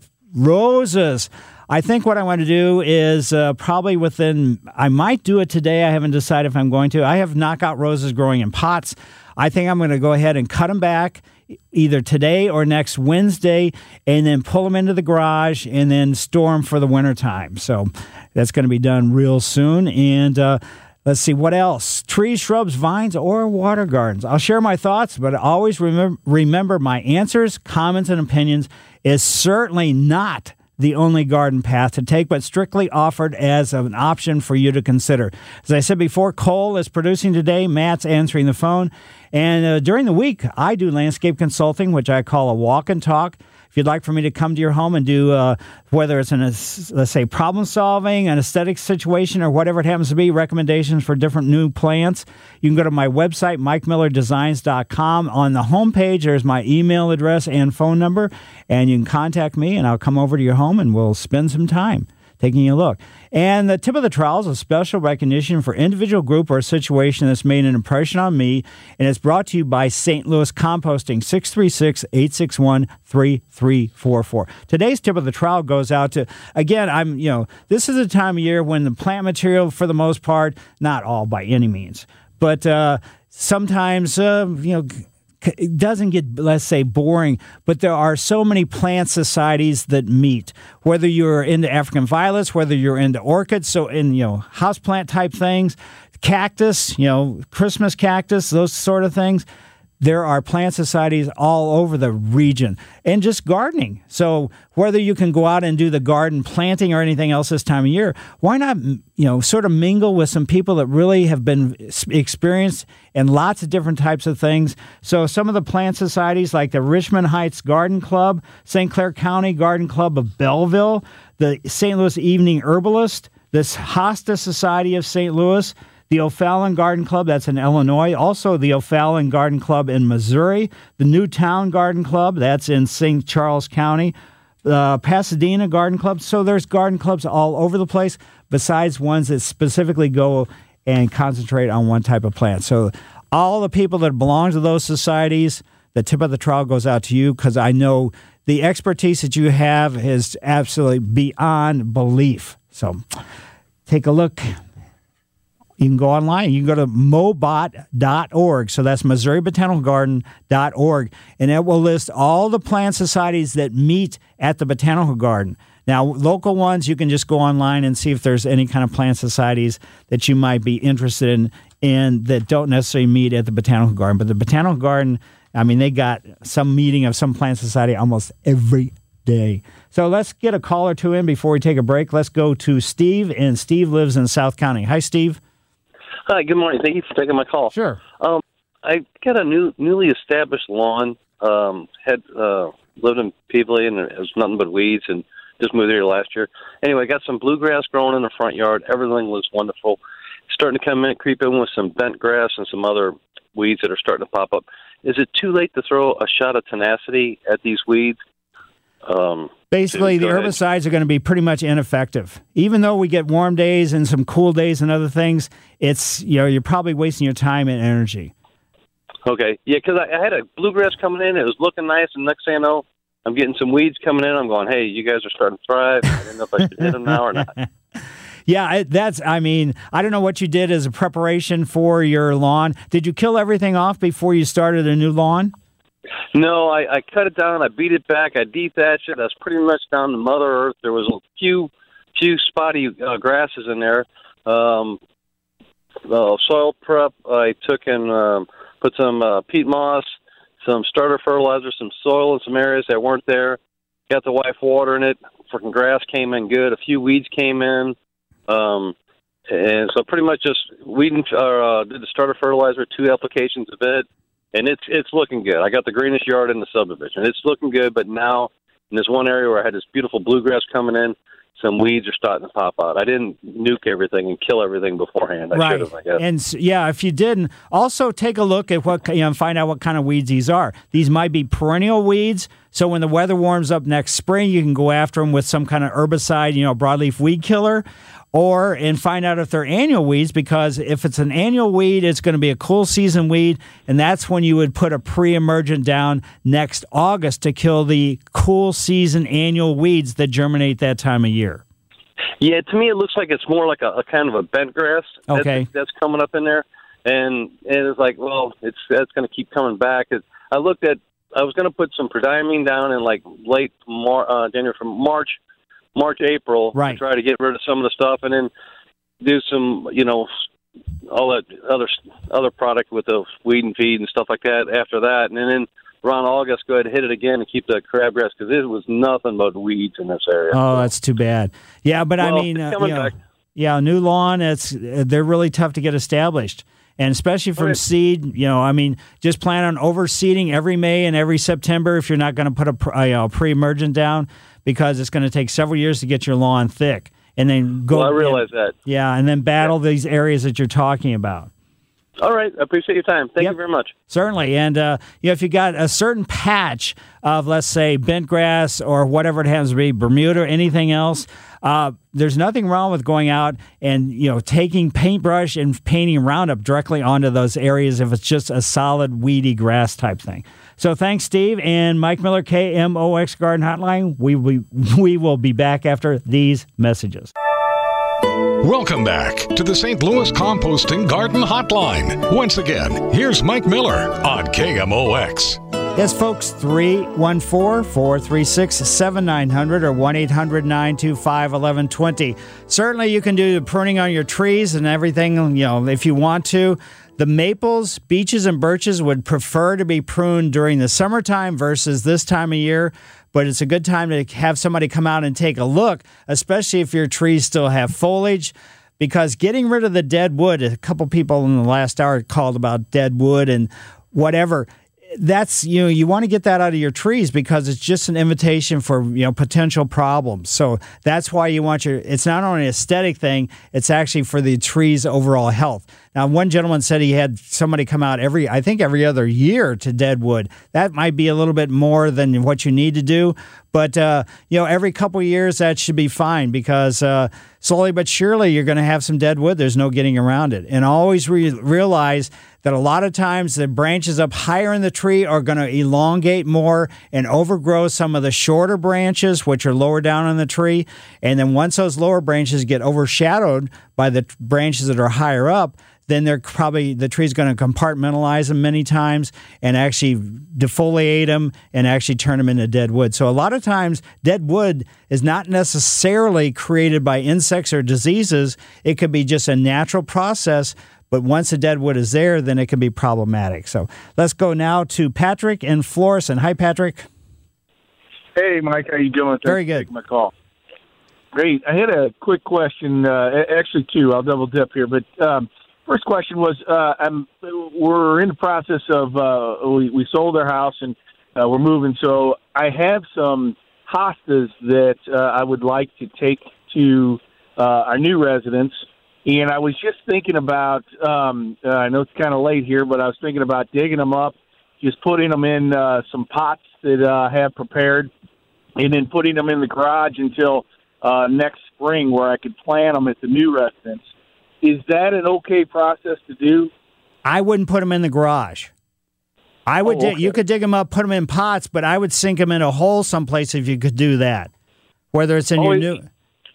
roses. I think what I want to do is uh, probably within, I might do it today. I haven't decided if I'm going to. I have knockout roses growing in pots. I think I'm going to go ahead and cut them back either today or next Wednesday, and then pull them into the garage and then store them for the wintertime. So that's going to be done real soon. And uh, let's see, what else? Trees, shrubs, vines, or water gardens. I'll share my thoughts, but always remember, remember my answers, comments, and opinions is certainly not the only garden path to take, but strictly offered as an option for you to consider. As I said before, Cole is producing today. Matt's answering the phone. And uh, during the week, I do landscape consulting, which I call a walk and talk. If you'd like for me to come to your home and do, uh, whether it's an, let's say, problem solving, an aesthetic situation, or whatever it happens to be, recommendations for different new plants, you can go to my website, mike miller designs dot com. On the homepage, there's my email address and phone number, and you can contact me, and I'll come over to your home, and we'll spend some time taking a look. And the tip of the trowel is a special recognition for individual, group, or situation that's made an impression on me, and it's brought to you by Saint Louis Composting, six three six, eight six one, three three four four. Today's tip of the trowel goes out to, again, I'm, you know, this is a time of year when the plant material, for the most part, not all by any means, but uh, sometimes, uh, you know, it doesn't get, let's say, boring, but there are so many plant societies that meet. Whether you're into African violets, whether you're into orchids, so in, you know, houseplant type things, cactus, you know, Christmas cactus, those sort of things. There are plant societies all over the region, and just gardening. So whether you can go out and do the garden planting or anything else this time of year, why not, you know, sort of mingle with some people that really have been experienced in lots of different types of things. So some of the plant societies like the Richmond Heights Garden Club, Saint Clair County Garden Club of Belleville, the Saint Louis Evening Herbalist, this Hosta Society of Saint Louis, the O'Fallon Garden Club, that's in Illinois. Also, the O'Fallon Garden Club in Missouri. The Newtown Garden Club, that's in Saint Charles County. Uh, Pasadena Garden Club. So there's garden clubs all over the place, besides ones that specifically go and concentrate on one type of plant. So all the people that belong to those societies, the tip of the trowel goes out to you, because I know the expertise that you have is absolutely beyond belief. So take a look. You can go online. You can go to mobot dot org. So that's Missouri Botanical Garden dot org. And it will list all the plant societies that meet at the Botanical Garden. Now, local ones, you can just go online and see if there's any kind of plant societies that you might be interested in, in that don't necessarily meet at the Botanical Garden. But the Botanical Garden, I mean, they got some meeting of some plant society almost every day. So let's get a call or two in before we take a break. Let's go to Steve, and Steve lives in South County. Hi, Steve. Hi, good morning. Thank you for taking my call. Sure. Um, I got a new, newly established lawn. Um, had uh, lived in Peabody, and it was nothing but weeds, and just moved here last year. Anyway, I got some bluegrass growing in the front yard. Everything looks wonderful. Starting to come in, creep in with some bent grass and some other weeds that are starting to pop up. Is it too late to throw a shot of tenacity at these weeds? Um, Basically, the herbicides are going to be pretty much ineffective. Even though we get warm days and some cool days and other things, it's you know you're probably wasting your time and energy. Okay, yeah, because I, I had a bluegrass coming in. It was looking nice, and next thing I know, I'm getting some weeds coming in. I'm going, hey, you guys are starting to thrive. I didn't know if I should hit them now or not. Yeah, that's, I mean, I don't know what you did as a preparation for your lawn. Did you kill everything off before you started a new lawn? No, I, I cut it down. I beat it back. I dethatched it. I was pretty much down to Mother Earth. There was a few few spotty uh, grasses in there. Um, uh, soil prep, I took and um, put some uh, peat moss, some starter fertilizer, some soil in some areas that weren't there. Got the wife watering it. Freaking grass came in good. A few weeds came in. Um, and so pretty much just weed and, uh, did the starter fertilizer, two applications of it. And it's it's looking good. I got the greenest yard in the subdivision. It's looking good, but now in this one area where I had this beautiful bluegrass coming in, some weeds are starting to pop out. I didn't nuke everything and kill everything beforehand. I right. should have, I guess. And yeah, if you didn't, also take a look at what, you know, find out what kind of weeds these are. These might be perennial weeds. So when the weather warms up next spring, you can go after them with some kind of herbicide, you know, broadleaf weed killer. Or and find out if they're annual weeds, because if it's an annual weed, it's going to be a cool season weed, and that's when you would put a pre-emergent down next August to kill the cool season annual weeds that germinate that time of year. Yeah, to me it looks like it's more like a, a kind of a bent grass. Okay, that's, that's coming up in there, and and it's like, well, it's that's going to keep coming back. It, I looked at, I was going to put some prodiamine down in like late Mar- uh, January from March. March, April, right. to try to get rid of some of the stuff, and then do some, you know, all that other other product with the weed and feed and stuff like that after that. And then around August, go ahead and hit it again and keep the crabgrass, because it was nothing but weeds in this area. Oh, that's too bad. Yeah, but well, I mean, it's uh, coming you know, back. yeah, new lawn, it's, they're really tough to get established. And especially from Okay. seed, you know, I mean, just plan on overseeding every May and every September if you're not going to put a, pr- a, you know, pre-emergent down, because it's going to take several years to get your lawn thick. And then go. Well, I realize that. Yeah, and then battle these areas that you're talking about. All right. I appreciate your time. Thank Yep. you very much. Certainly. And, uh, you know, if you got a certain patch of, let's say, bent grass or whatever it happens to be, Bermuda or anything else, uh, there's nothing wrong with going out and, you know, taking paintbrush and painting Roundup directly onto those areas if it's just a solid weedy grass type thing. So thanks, Steve. And Mike Miller, K M O X Garden Hotline. We, we, we will be back after these messages. Welcome back to the Saint Louis Composting Garden Hotline. Once again, here's Mike Miller on K M O X. Yes, folks, three one four, four three six, seven nine zero zero or one eight hundred, nine two five, one one two zero. Certainly you can do the pruning on your trees and everything, you know, if you want to. The maples, beeches, and birches would prefer to be pruned during the summertime versus this time of year, but it's a good time to have somebody come out and take a look, especially if your trees still have foliage, because getting rid of the dead wood, a couple people in the last hour called about dead wood and whatever. That's, you know, you want to get that out of your trees because it's just an invitation for, you know, potential problems. So that's why you want your, it's not only an aesthetic thing, it's actually for the tree's overall health. Now, one gentleman said he had somebody come out every, I think every other year to deadwood. That might be a little bit more than what you need to do. But, uh, you know, every couple of years that should be fine, because uh, slowly but surely you're going to have some dead wood. There's no getting around it. And always re- realize that a lot of times the branches up higher in the tree are going to elongate more and overgrow some of the shorter branches, which are lower down in the tree. And then once those lower branches get overshadowed by the branches that are higher up, then they're probably, the tree's going to compartmentalize them many times and actually defoliate them and actually turn them into dead wood. So a lot of times dead wood is not necessarily created by insects or diseases. It could be just a natural process. But once the dead wood is there, then it can be problematic. So let's go now to Patrick in Florissant. Hi, Patrick. Hey, Mike. How you doing? Thanks Very good. for taking my call. Great. I had a quick question. Uh, actually, two. I'll double dip here. But um, first question was, uh, I'm, we're in the process of, uh, we, we sold our house and uh, we're moving. So I have some hostas that uh, I would like to take to uh, our new residence. And I was just thinking about, um, uh, I know it's kind of late here, but I was thinking about digging them up, just putting them in uh, some pots that uh, I have prepared, and then putting them in the garage until uh, next spring where I could plant them at the new residence. Is that an okay process to do? I wouldn't put them in the garage. I would. Oh, dig, okay. You could dig them up, put them in pots, but I would sink them in a hole someplace if you could do that. Whether it's in Oh, your it- new.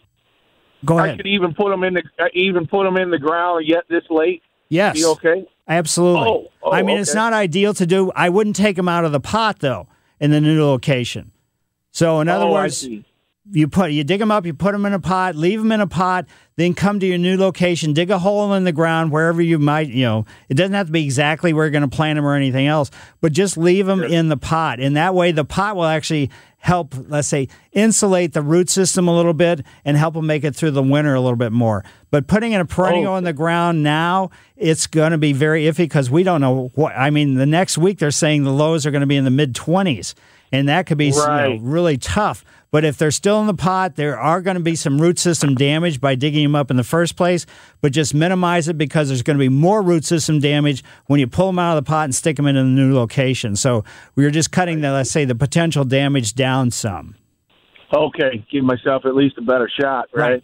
Go I ahead. could even put them in the uh, even put them in the ground yet this late. Yes. Be okay. Absolutely. Oh, oh, I mean, it's okay. not ideal to do. I wouldn't take them out of the pot though in the new location. So in other Oh, I words, see. you put you dig them up, you put them in a pot, leave them in a pot, then come to your new location, dig a hole in the ground wherever you might. You know, it doesn't have to be exactly where you're going to plant them or anything else, but just leave them in the pot, and that way the pot will actually help, let's say, insulate the root system a little bit and help them make it through the winter a little bit more. But putting in a perennial Oh. in the ground now, it's going to be very iffy because we don't know what. I mean, the next week they're saying the lows are going to be in the mid twenties, and that could be you know, Right. really tough. But if they're still in the pot, there are going to be some root system damage by digging them up in the first place, but just minimize it because there's going to be more root system damage when you pull them out of the pot and stick them in a new location. So we're just cutting the, let's say, the potential damage down some. Okay, give myself at least a better shot, right?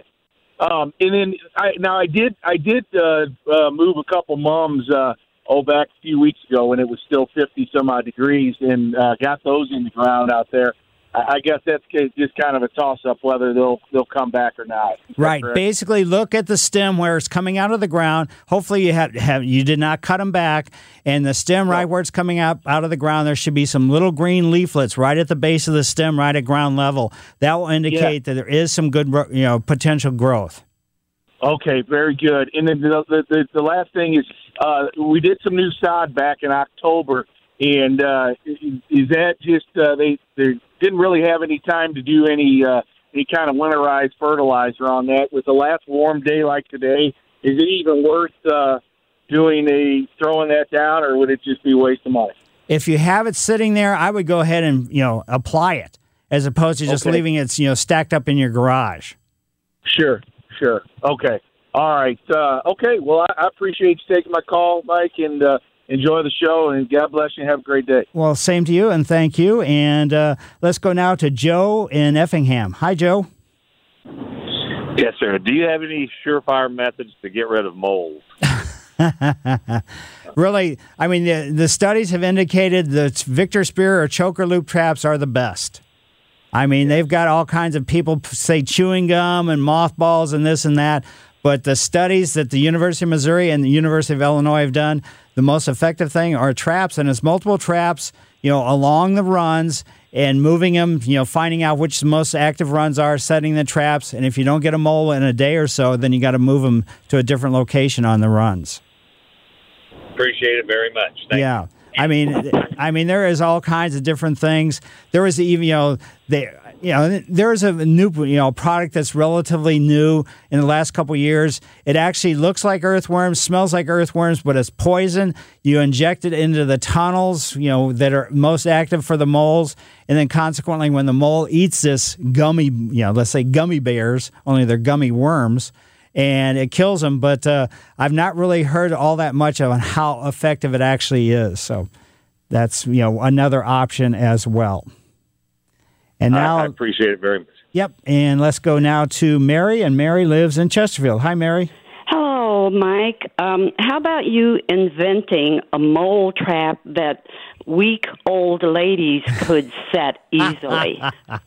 um, and then I now I did I did uh, uh, move a couple mums uh, oh back a few weeks ago when it was still fifty some odd degrees, and uh, got those in the ground out there. I I guess that's ca- just kind of a toss up whether they'll they'll come back or not. Is that Right. correct? Basically, look at the stem where it's coming out of the ground. Hopefully, you have, have you did not cut them back, and the stem right where it's coming out out of the ground, there should be some little green leaflets right at the base of the stem, right at ground level. That will indicate that there is some good, you know, potential growth. Okay, very good. And then the the, the, the last thing is uh, we did some new sod back in October, and uh, is, is that just uh, they they didn't really have any time to do any uh, any kind of winterized fertilizer on that. With the last warm day like today, is it even worth uh, doing a throwing that down, or would it just be a waste of money? If you have it sitting there, I would go ahead and you know apply it as opposed to just Okay. leaving it you know stacked up in your garage. Sure, sure. Okay. All right. Uh, okay. Well, I, I appreciate you taking my call, Mike, and uh, enjoy the show, and God bless you. Have a great day. Well, same to you, and thank you. And uh, let's go now to Joe in Effingham. Hi, Joe. Yes, sir. Do you have any surefire methods to get rid of moles? Really, I mean, the, the studies have indicated that Victor Spear or choker loop traps are the best. I mean, they've got all kinds of people say chewing gum and mothballs and this and that, but the studies that the University of Missouri and the University of Illinois have done, the most effective thing are traps, and it's multiple traps, you know, along the runs and moving them, you know, finding out which the most active runs are, setting the traps, and if you don't get a mole in a day or so, then you got to move them to a different location on the runs. Appreciate it very much. Thank yeah. you. I mean, I mean, there is all kinds of different things. There was even, you know, they, you know, there is a new, you know, product that's relatively new in the last couple of years. It actually looks like earthworms, smells like earthworms, but it's poison. You inject it into the tunnels, you know, that are most active for the moles, and then consequently, when the mole eats this gummy, you know, let's say gummy bears, only they're gummy worms, and it kills them, but uh, I've not really heard all that much on how effective it actually is. So that's, you know, another option as well. And now, I, I appreciate it very much. Yep, and let's go now to Mary, and Mary lives in Chesterfield. Hi, Mary. Hello, Mike. Um, how about you inventing a mole trap that weak old ladies could set easily?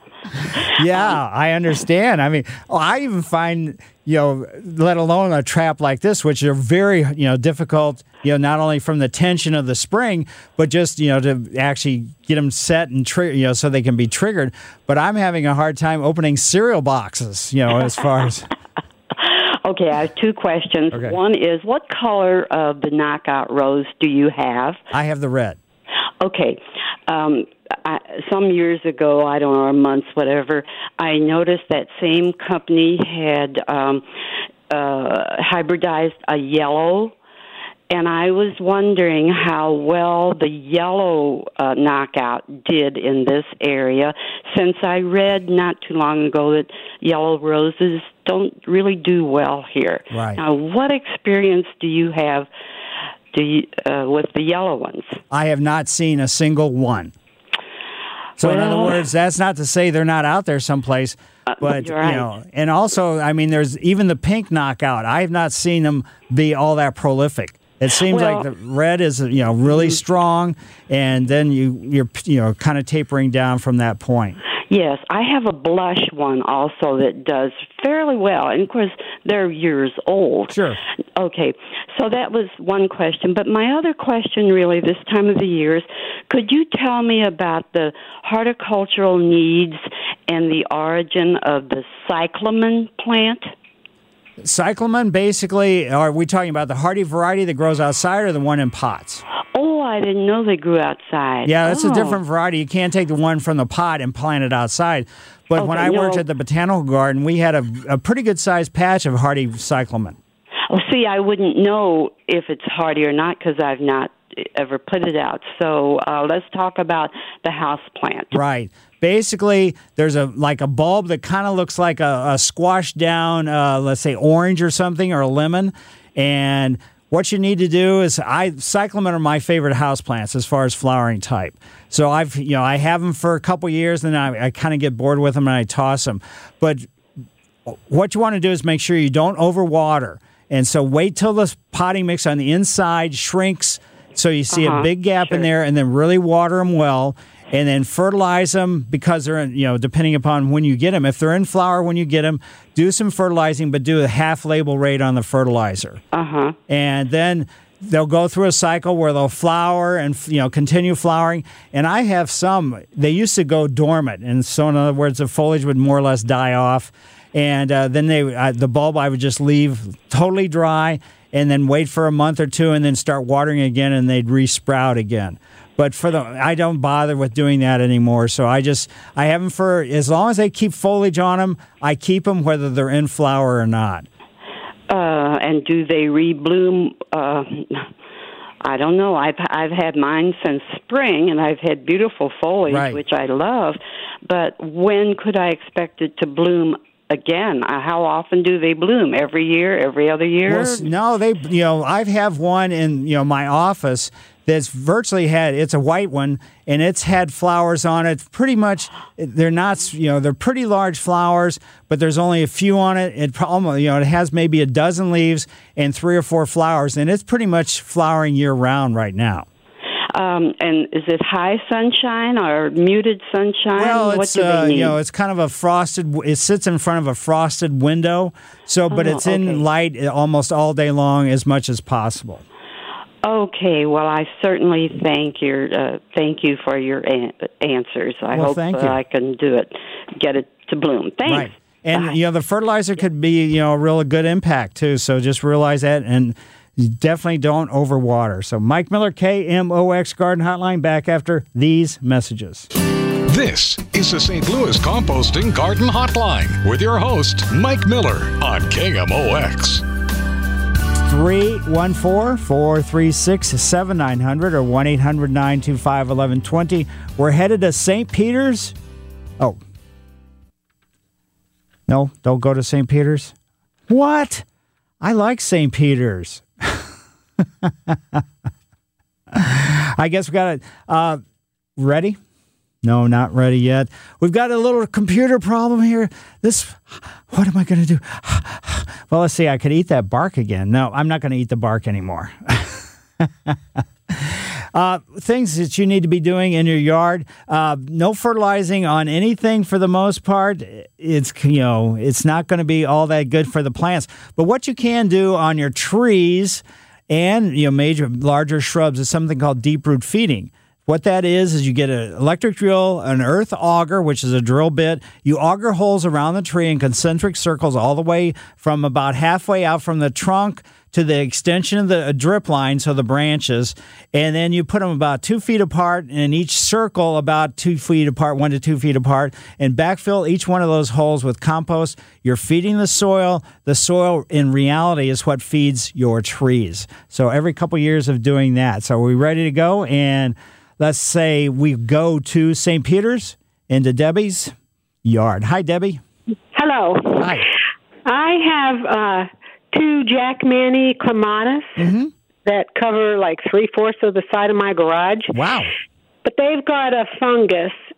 Yeah, I understand. I mean, oh, I even find, you know, let alone a trap like this, which are very, you know, difficult, you know, not only from the tension of the spring, but just, you know, to actually get them set and, tri- you know, so they can be triggered. But I'm having a hard time opening cereal boxes, you know, as far as... Okay, I have two questions. Okay. One is, what color of the knockout rose do you have? I have the red. Okay. Um, I, some years ago, I don't know, or months, whatever, I noticed that same company had um, uh, hybridized a yellow, and I was wondering how well the yellow uh, knockout did in this area, since I read not too long ago that yellow roses don't really do well here. Right. Now, what experience do you have do you, uh, with the yellow ones? I have not seen a single one. So in other Well- words, that's not to say they're not out there someplace, but you're right. you know, and also, I mean, there's even the pink knockout. I have not seen them be all that prolific. It seems Well- like the red is, you know, really strong, and then you you're you know kind of tapering down from that point. Yes, I have a blush one also that does fairly well. And, of course, they're years old. Sure. Okay, so that was one question. But my other question really this time of the year is, could you tell me about the horticultural needs and the origin of the cyclamen plant? Cyclamen, basically, are we talking about the hardy variety that grows outside or the one in pots? Oh, I didn't know they grew outside. Yeah, that's oh. a different variety. You can't take the one from the pot and plant it outside. But when Okay, I worked no. at the botanical garden, we had a, a pretty good-sized patch of hardy cyclamen. Oh, see, I wouldn't know if it's hardy or not because I've not ever put it out. So uh, let's talk about the house plant. Right. Basically, there's a like a bulb that kind of looks like a, a squashed down, uh, let's say, orange or something, or a lemon. And what you need to do is, I cyclamen are my favorite houseplants as far as flowering type. So I've you know I have them for a couple years, and I, I kind of get bored with them and I toss them. But what you want to do is make sure you don't overwater. And so wait till the potting mix on the inside shrinks, so you see Uh-huh, a big gap in there, and then really water them well. And then fertilize them because they're in, you know, depending upon when you get them. If they're in flower when you get them, do some fertilizing, but do a half label rate on the fertilizer. Uh-huh. And then they'll go through a cycle where they'll flower and, you know, continue flowering. And I have some, they used to go dormant. And so in other words, the foliage would more or less die off. And uh, then they, uh, the bulb I would just leave totally dry and then wait for a month or two and then start watering again, and they'd re-sprout again. But for the, I don't bother with doing that anymore. So I just, I have them for, as long as they keep foliage on them, I keep them whether they're in flower or not. Uh, and do they rebloom? Uh, I don't know. I've I've had mine since spring, and I've had beautiful foliage, Right. which I love. But when could I expect it to bloom again? Uh, how often do they bloom? Every year? Every other year? Well, s- no, they, you know, I have one in, you know, my office that's virtually had, it's a white one, and it's had flowers on it. Pretty much, they're not, you know, they're pretty large flowers, but there's only a few on it. It pro- almost, you know, it has maybe a dozen leaves and three or four flowers, and it's pretty much flowering year round right now. Um, and is it high sunshine or muted sunshine? Well, what it's do they uh, need? you know, it's kind of a frosted. It sits in front of a frosted window, so but Oh, it's in okay. light almost all day long, as much as possible. Okay, well, I certainly thank your uh, thank you for your an- answers. I Well, hope thank uh, you. I can do it, get it to bloom. Thanks. Right. And you know, the fertilizer could be, you know, a real good impact too. So just realize that, and you definitely don't overwater. So Mike Miller, K M O X Garden Hotline, back after these messages. This is the Saint Louis Composting Garden Hotline with your host, Mike Miller on K M O X. three one four, four three six, seven nine zero zero or one eight hundred, nine two five, one one two zero. We're headed to Saint Peter's. Oh. No, don't go to Saint Peter's. What? I like Saint Peter's. I guess we got it. Uh, ready? No, not ready yet. We've got a little computer problem here. This, what am I going to do? Well, let's see. I could eat that bark again. No, I'm not going to eat the bark anymore. Uh, things that you need to be doing in your yard. Uh, no fertilizing on anything for the most part. It's, you know, it's not going to be all that good for the plants. But what you can do on your trees and, you know, major, larger shrubs is something called deep root feeding. What that is, is you get an electric drill, an earth auger, which is a drill bit. You auger holes around the tree in concentric circles all the way from about halfway out from the trunk to the extension of the drip line, so the branches, and then you put them about two feet apart, and in each circle about two feet apart, one to two feet apart, and backfill each one of those holes with compost. You're feeding the soil. The soil, in reality, is what feeds your trees. So every couple years of doing that. So are we ready to go? And let's say we go to Saint Peter's into Debbie's yard. Hi, Debbie. Hello. Hi. I have uh, two Jack Manny clematis that cover like three-fourths of the side of my garage. Wow. But they've got a fungus,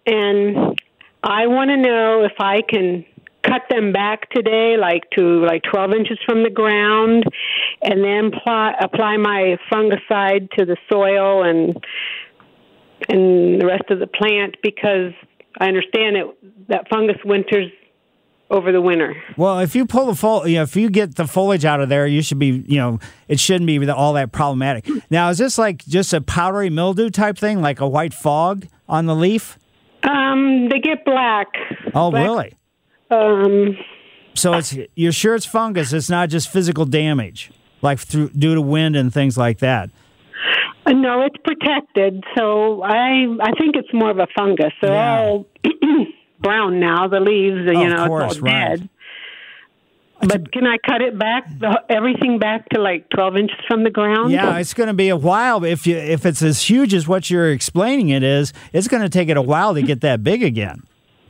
and I want to know if I can cut them back today, like to like twelve inches from the ground, and then apply, apply my fungicide to the soil and and the rest of the plant, because I understand it, that fungus winters over the winter. Well, if you pull the fol- you know, if you get the foliage out of there, you should be, you know, it shouldn't be all that problematic. Now, is this like just a powdery mildew type thing, like a white fog on the leaf? Um, they get black. Oh, black, really? Um. So it's you're sure it's fungus? It's not just physical damage, like through due to wind and things like that. Uh, no, it's protected. So I I think it's more of a fungus. They're Yeah. all brown now. The leaves, you Oh, know, of course, it's all right. dead. But can I cut it back, the, everything back to like twelve inches from the ground? Yeah, it's going to be a while. If you if it's as huge as what you're explaining it is, it's going to take it a while to get that big again.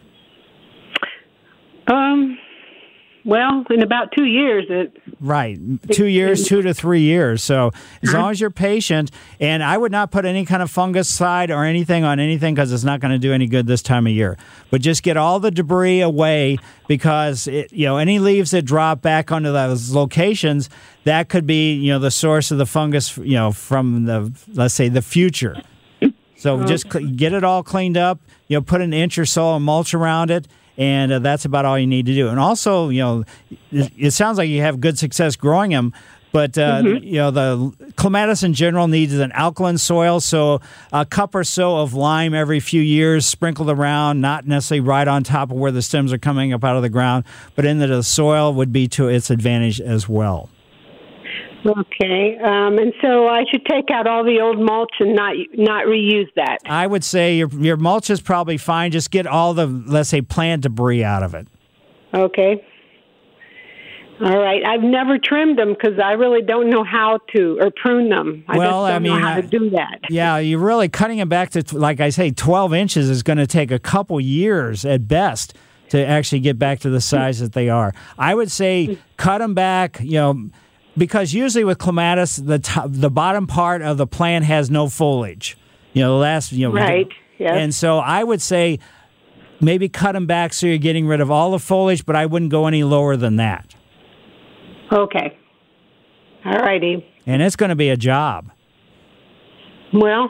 Um. Well, in about two years, it. Right. Two years, two to three years. So as long as you're patient, and I would not put any kind of fungicide or anything on anything because it's not going to do any good this time of year. But just get all the debris away, because it, you know, any leaves that drop back onto those locations, that could be, you know, the source of the fungus, you know, from the, let's say, the future. So just cl- get it all cleaned up, you know, put an inch or so of mulch around it. And uh, that's about all you need to do. And also, you know, it, it sounds like you have good success growing them, but, uh, Mm-hmm. you know, the clematis in general needs an alkaline soil. So a cup or so of lime every few years sprinkled around, not necessarily right on top of where the stems are coming up out of the ground, but into the soil would be to its advantage as well. Okay, um, and so I should take out all the old mulch and not not reuse that. I would say your your mulch is probably fine. Just get all the, let's say, plant debris out of it. Okay. All right. I've never trimmed them because I really don't know how to, or prune them. I Well, just don't I mean, know how I- to do that. Yeah, you're really cutting them back to, like I say, twelve inches is going to take a couple years at best to actually get back to the size that they are. I would say cut them back, you know, because usually with clematis, the top, the bottom part of the plant has no foliage. You know, the last, you know. Right, yes. And so I would say maybe cut them back so you're getting rid of all the foliage, but I wouldn't go any lower than that. Okay. All righty. And it's going to be a job. Well,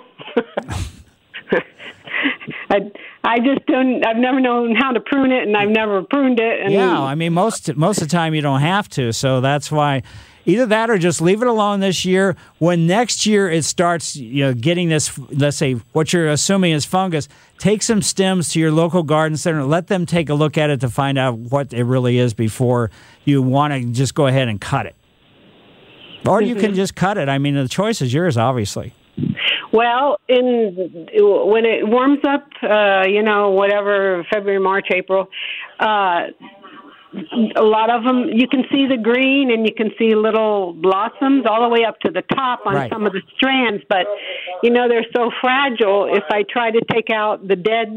I I just don't. I've never known how to prune it, and I've never pruned it. And Yeah, I mean, most most of the time you don't have to, so that's why either that or just leave it alone this year. When next year it starts, you know, getting this, let's say, what you're assuming is fungus, take some stems to your local garden center, let them take a look at it to find out what it really is before you want to just go ahead and cut it. Or you can Mhm. just cut it. I mean, the choice is yours, obviously. Well, in when it warms up, uh, you know, whatever, February, March, April, uh, a lot of them, you can see the green and you can see little blossoms all the way up to the top on Right. some of the strands. But, you know, they're so fragile. If I try to take out the dead,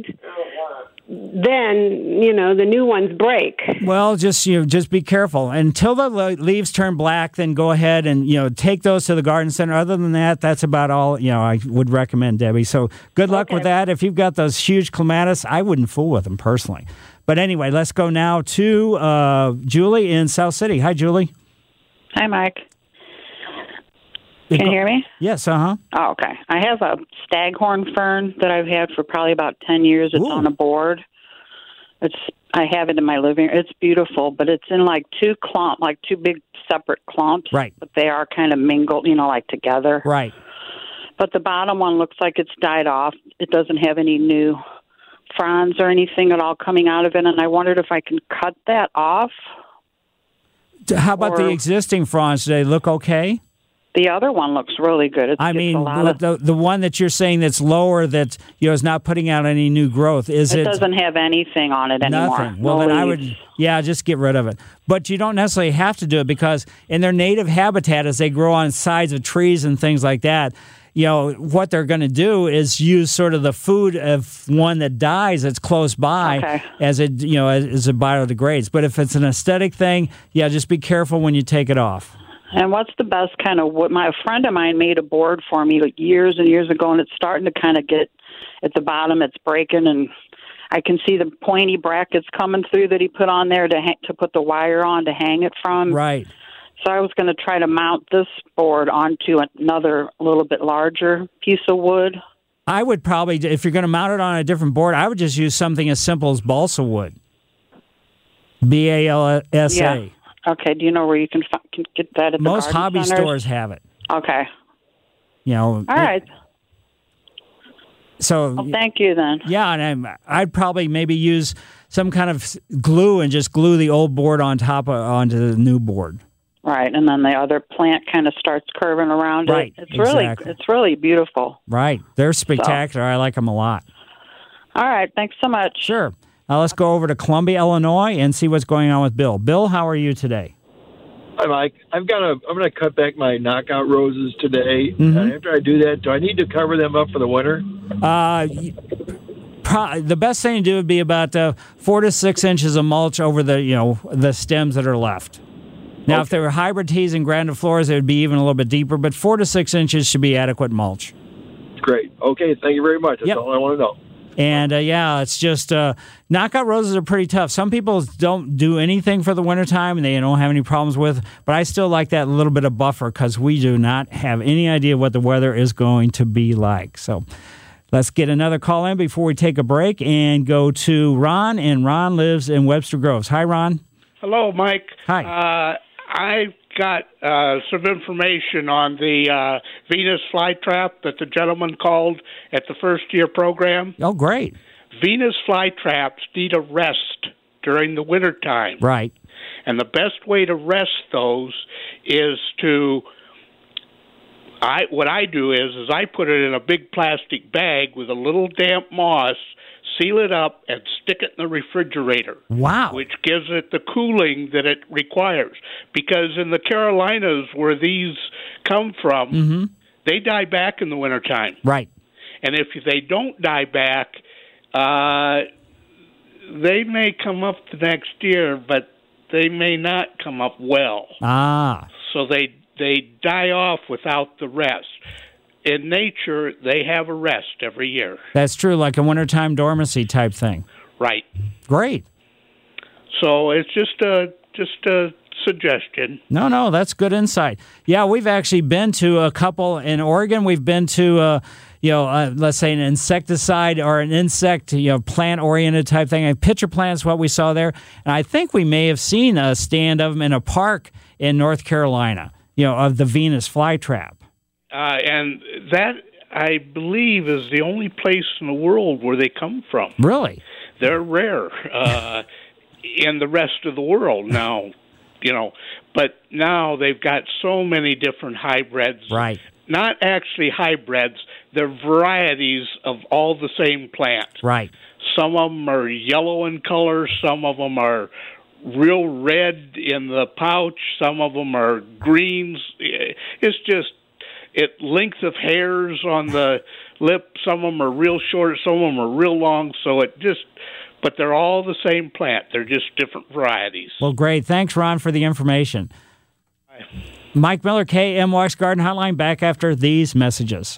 then, you know, the new ones break. Well, just you know, just be careful until the le- leaves turn black. Then go ahead and you know take those to the garden center. Other than that, that's about all you know. I would recommend, Debbie. So good luck with that. If you've got those huge clematis, I wouldn't fool with them personally. But anyway, let's go now to uh, Julie in South City. Hi, Julie. Hi, Mike. Can you hear me? Yes. Uh huh. Oh, okay. I have a staghorn fern that I've had for probably about ten years. It's on a board. It's I have it in my living room. It's beautiful, but it's in like two clump, like two big separate clumps. Right. But they are kind of mingled, you know, like together. Right. But the bottom one looks like it's died off. It doesn't have any new fronds or anything at all coming out of it, and I wondered if I can cut that off. How about the Or- existing fronds? Do they look okay? The other one looks really good. It's, I it's mean, a lot of, the the one that you're saying that's lower, that you know is not putting out any new growth. Is it it? doesn't have anything on it anymore. Nothing. Well, No then I leaves. would, yeah, just get rid of it. But you don't necessarily have to do it because in their native habitat, as they grow on sides of trees and things like that, you know, what they're going to do is use sort of the food of one that dies that's close by Okay. as it, you know, as, as it biodegrades. But if it's an aesthetic thing, yeah, just be careful when you take it off. And what's the best kind of wood? My a friend of mine made a board for me like years and years ago, and it's starting to kind of get at the bottom. It's breaking, and I can see the pointy brackets coming through that he put on there to ha- to put the wire on to hang it from. Right. So I was going to try to mount this board onto another little bit larger piece of wood. I would probably, if you're going to mount it on a different board, I would just use something as simple as balsa wood. B A L S A. Yeah. Okay. Do you know where you can, fi- can get that at the Most garden hobby centers? stores have it. Okay. You know. All right. So. Well, thank you then. Yeah, and I'm, I'd probably maybe use some kind of glue and just glue the old board on top of onto the new board. Right, and then the other plant kind of starts curving around right, it. It's exactly. really, it's really beautiful. Right, they're spectacular. So. I like them a lot. All right, thanks so much. Sure. Now let's go over to Columbia, Illinois, and see what's going on with Bill. Bill, how are you today? Hi, Mike. I've got a. I'm going to cut back my knockout roses today. Mm-hmm. And after I do that, do I need to cover them up for the winter? Uh, pro- the best thing to do would be about uh, four to six inches of mulch over the you know the stems that are left. Now, okay. If they were hybrid teas and grandifloras, it would be even a little bit deeper, but four to six inches should be adequate mulch. Great. Okay, thank you very much. That's yep. all I want to know. And, uh, yeah, it's just uh, knockout roses are pretty tough. Some people don't do anything for the wintertime and they don't have any problems with, but I still like that little bit of buffer because we do not have any idea what the weather is going to be like. So let's get another call in before we take a break and go to Ron, and Ron lives in Webster Groves. Hi, Ron. Hello, Mike. Hi. Uh, I got uh, some information on the uh, Venus flytrap that the gentleman called at the first year program. Oh, great. Venus flytraps need a rest during the wintertime. Right. And the best way to rest those is to, I what I do is, is I put it in a big plastic bag with a little damp moss, seal it up, and stick it in the refrigerator. Wow. Which gives it the cooling that it requires. Because in the Carolinas, where these come from, mm-hmm. they die back in the wintertime. Right. And if they don't die back, uh, they may come up the next year, but they may not come up well. Ah. So they they die off without the rest. In nature, they have a rest every year. That's true, like a wintertime dormancy type thing. Right. Great. So it's just a just a suggestion. No, no, that's good insight. Yeah, we've actually been to a couple in Oregon. We've been to, uh, you know, uh, let's say an insecticide or an insect, you know, plant-oriented type thing. A pitcher plant is what we saw there. And I think we may have seen a stand of them in a park in North Carolina, you know, of the Venus flytrap. Uh, and that, I believe, is the only place in the world where they come from. Really? They're rare uh, in the rest of the world now, you know. But now they've got so many different hybrids. Right. Not actually hybrids. They're varieties of all the same plant. Right. Some of them are yellow in color. Some of them are real red in the pouch. Some of them are greens. It's just... It length of hairs on the lip. Some of them are real short. Some of them are real long. So it just, but they're all the same plant. They're just different varieties. Well, great. Thanks, Ron, for the information. Bye. Mike Miller, K M O X Garden Hotline, back after these messages.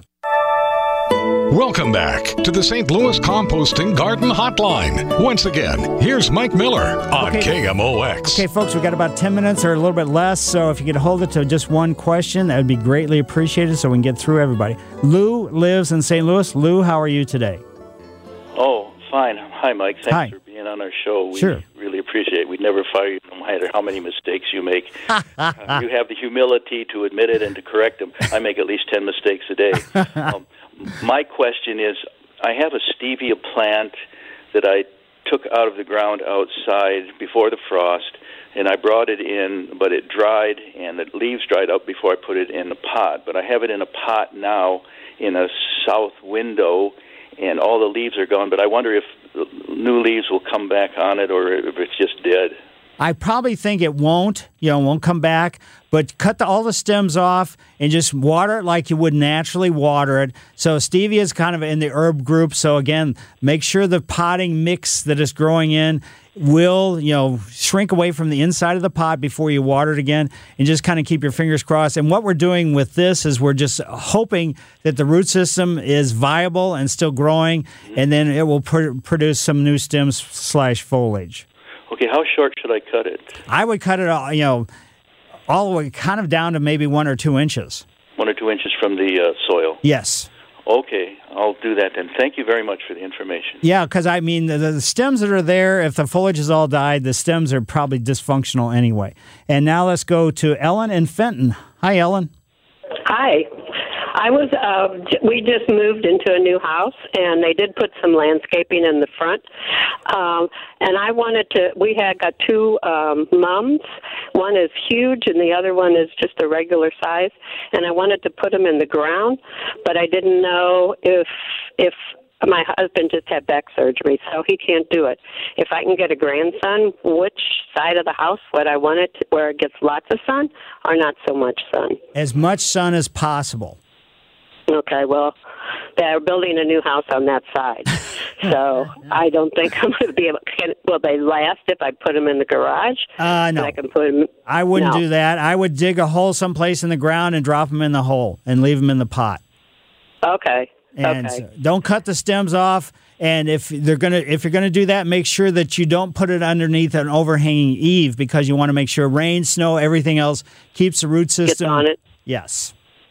Welcome back to the Saint Louis Composting Garden Hotline. Once again, here's Mike Miller on okay. K M O X. Okay, folks, we got about ten minutes or a little bit less, so if you could hold it to just one question, that would be greatly appreciated so we can get through everybody. Lou lives in Saint Louis. Lou, how are you today? Oh, fine. Hi, Mike. Thanks Hi. for being on our show. We sure. really appreciate it. We'd never fire you no matter how many mistakes you make. uh, you have the humility to admit it and to correct them. I make at least ten mistakes a day. Um, my question is, I have a stevia plant that I took out of the ground outside before the frost, and I brought it in, but it dried, and the leaves dried up before I put it in the pot. But I have it in a pot now in a south window, and all the leaves are gone, but I wonder if new leaves will come back on it or if it's just dead. I probably think it won't, you know, won't come back, but cut the, all the stems off and just water it like you would naturally water it. So stevia is kind of in the herb group. So again, make sure the potting mix that it's growing in will, you know, shrink away from the inside of the pot before you water it again, and just kind of keep your fingers crossed. And what we're doing with this is we're just hoping that the root system is viable and still growing, and then it will pr- produce some new stems slash foliage. Okay, how short should I cut it? I would cut it, all, you know, all the way kind of down to maybe one or two inches. One or two inches from the uh, soil? Yes. Okay, I'll do that then. Thank you very much for the information. Yeah, because, I mean, the, the stems that are there, if the foliage is all died, the stems are probably dysfunctional anyway. And now let's go to Ellen in Fenton. Hi, Ellen. Hi. I was, uh, j- we just moved into a new house, and they did put some landscaping in the front. Um, and I wanted to, we had got two um, mums. One is huge, and the other one is just a regular size. And I wanted to put them in the ground, but I didn't know if, if, my husband just had back surgery, so he can't do it. If I can get a grandson, which side of the house would I want it to, where it gets lots of sun or not so much sun? As much sun as possible. Okay, well, they're building a new house on that side, so I don't think I'm going to be able. Can, will they last if I put them in the garage? Uh, no, I can put them. I wouldn't no. do that. I would dig a hole someplace in the ground and drop them in the hole and leave them in the pot. Okay. And okay. so don't cut the stems off. And if they're gonna, if you're gonna do that, make sure that you don't put it underneath an overhanging eave, because you want to make sure rain, snow, everything else keeps the root system Gets on it. Yes.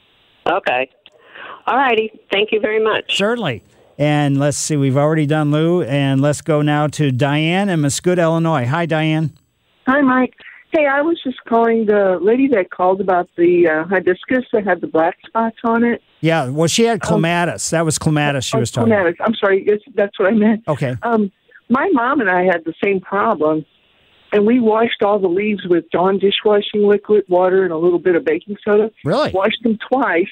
Okay. All righty. Thank you very much. Certainly. And let's see, we've already done Lou, and let's go now to Diane in Mascout, Illinois. Hi, Diane. Hi, Mike. Hey, I was just calling the lady that called about the uh, hibiscus that had the black spots on it. Yeah, well, she had clematis. That was clematis she oh, was talking clematis. about. I'm sorry, it's, that's what I meant. Okay. Um, my mom and I had the same problem, and we washed all the leaves with Dawn dishwashing liquid, water, and a little bit of baking soda. Really? Washed them twice,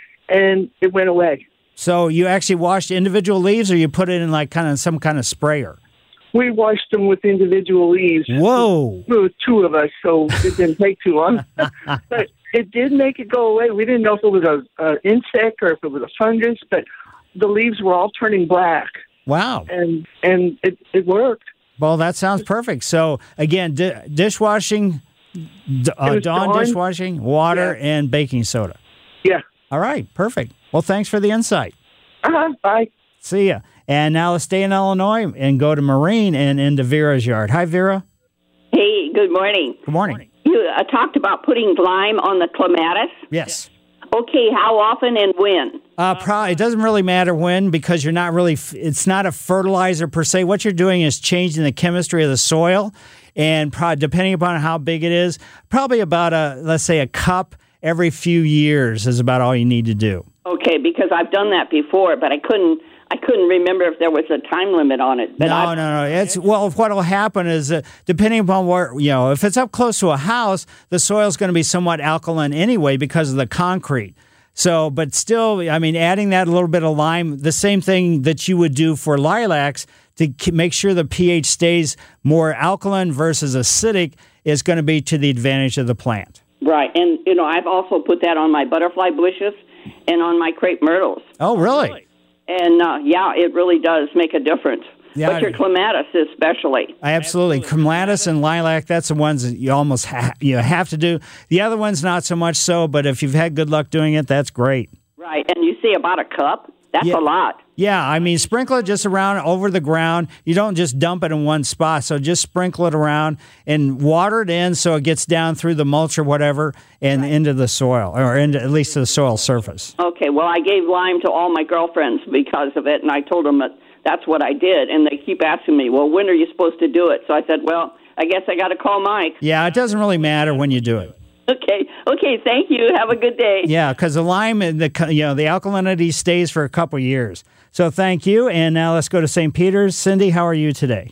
and it went away. So you actually washed individual leaves, or you put it in like kind of some kind of sprayer? We washed them with individual leaves. Whoa. There was two of us, so it didn't take too long. But it did make it go away. We didn't know if it was an insect or if it was a fungus, but the leaves were all turning black. Wow. And and it, it worked. Well, that sounds perfect. So, again, di- dishwashing, d- uh, Dawn, Dawn dishwashing, water, yeah. and baking soda. Yeah. All right, perfect. Well, thanks for the insight. Uh-huh, bye. See ya. And now let's stay in Illinois and go to Marine and into Vera's yard. Hi, Vera. Hey, good morning. Good morning. You uh, talked about putting lime on the clematis. Yes. Okay, how often and when? Uh, probably, it doesn't really matter when, because you're not really, f- it's not a fertilizer per se. What you're doing is changing the chemistry of the soil, and probably, depending upon how big it is, probably about a, let's say a cup every few years is about all you need to do. Okay, because I've done that before, but I couldn't I couldn't remember if there was a time limit on it. But no, I've, no, no. It's well. What will happen is, uh, depending upon where, you know, if it's up close to a house, the soil's going to be somewhat alkaline anyway because of the concrete. So, but still, I mean, adding that a little bit of lime, the same thing that you would do for lilacs to k- make sure the pH stays more alkaline versus acidic, is going to be to the advantage of the plant. Right, and you know, I've also put that on my butterfly bushes and on my crepe myrtles. Oh, really? And uh, yeah, it really does make a difference. Yeah, but your clematis especially. Absolutely. Clematis and lilac, that's the ones that you almost ha- you have to do. The other ones, not so much so, but if you've had good luck doing it, that's great. Right, and you see about a cup? That's Yeah. a lot. Yeah, I mean, sprinkle it just around over the ground. You don't just dump it in one spot, so just sprinkle it around and water it in so it gets down through the mulch or whatever and into the soil, or into, at least to the soil surface. Okay, well, I gave lime to all my girlfriends because of it, and I told them that that's what I did, and they keep asking me, well, when are you supposed to do it? So I said, well, I guess I got to call Mike. Yeah, it doesn't really matter when you do it. Okay, okay, thank you. Have a good day. Yeah, because the lime, and the you know, the alkalinity stays for a couple years. So thank you, and now let's go to Saint Peter's. Cindy, how are you today?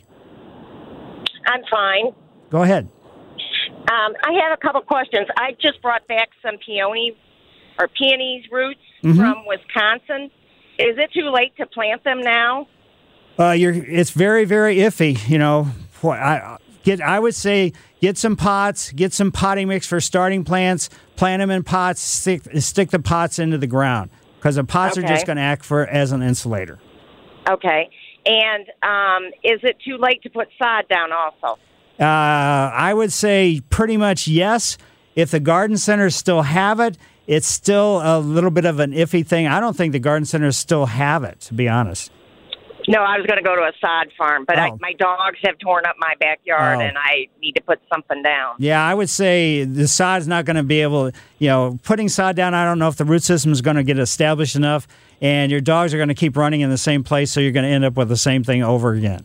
I'm fine. Go ahead. Um, I have a couple questions. I just brought back some peony or peonies roots Mhm. from Wisconsin. Is it too late to plant them now? Uh, you're, it's very, very iffy. You know, for, I, Get, I would say, get some pots, get some potting mix for starting plants, plant them in pots, stick stick the pots into the ground because the pots Okay. are just going to act for as an insulator. Okay. And um, is it too late to put sod down also? Uh, I would say pretty much yes. If the garden centers still have it, it's still a little bit of an iffy thing. I don't think the garden centers still have it, to be honest. No, I was going to go to a sod farm, but I, Oh. my dogs have torn up my backyard, Oh. and I need to put something down. Yeah, I would say the sod's not going to be able, you know, putting sod down, I don't know if the root system is going to get established enough, and your dogs are going to keep running in the same place, so you're going to end up with the same thing over again.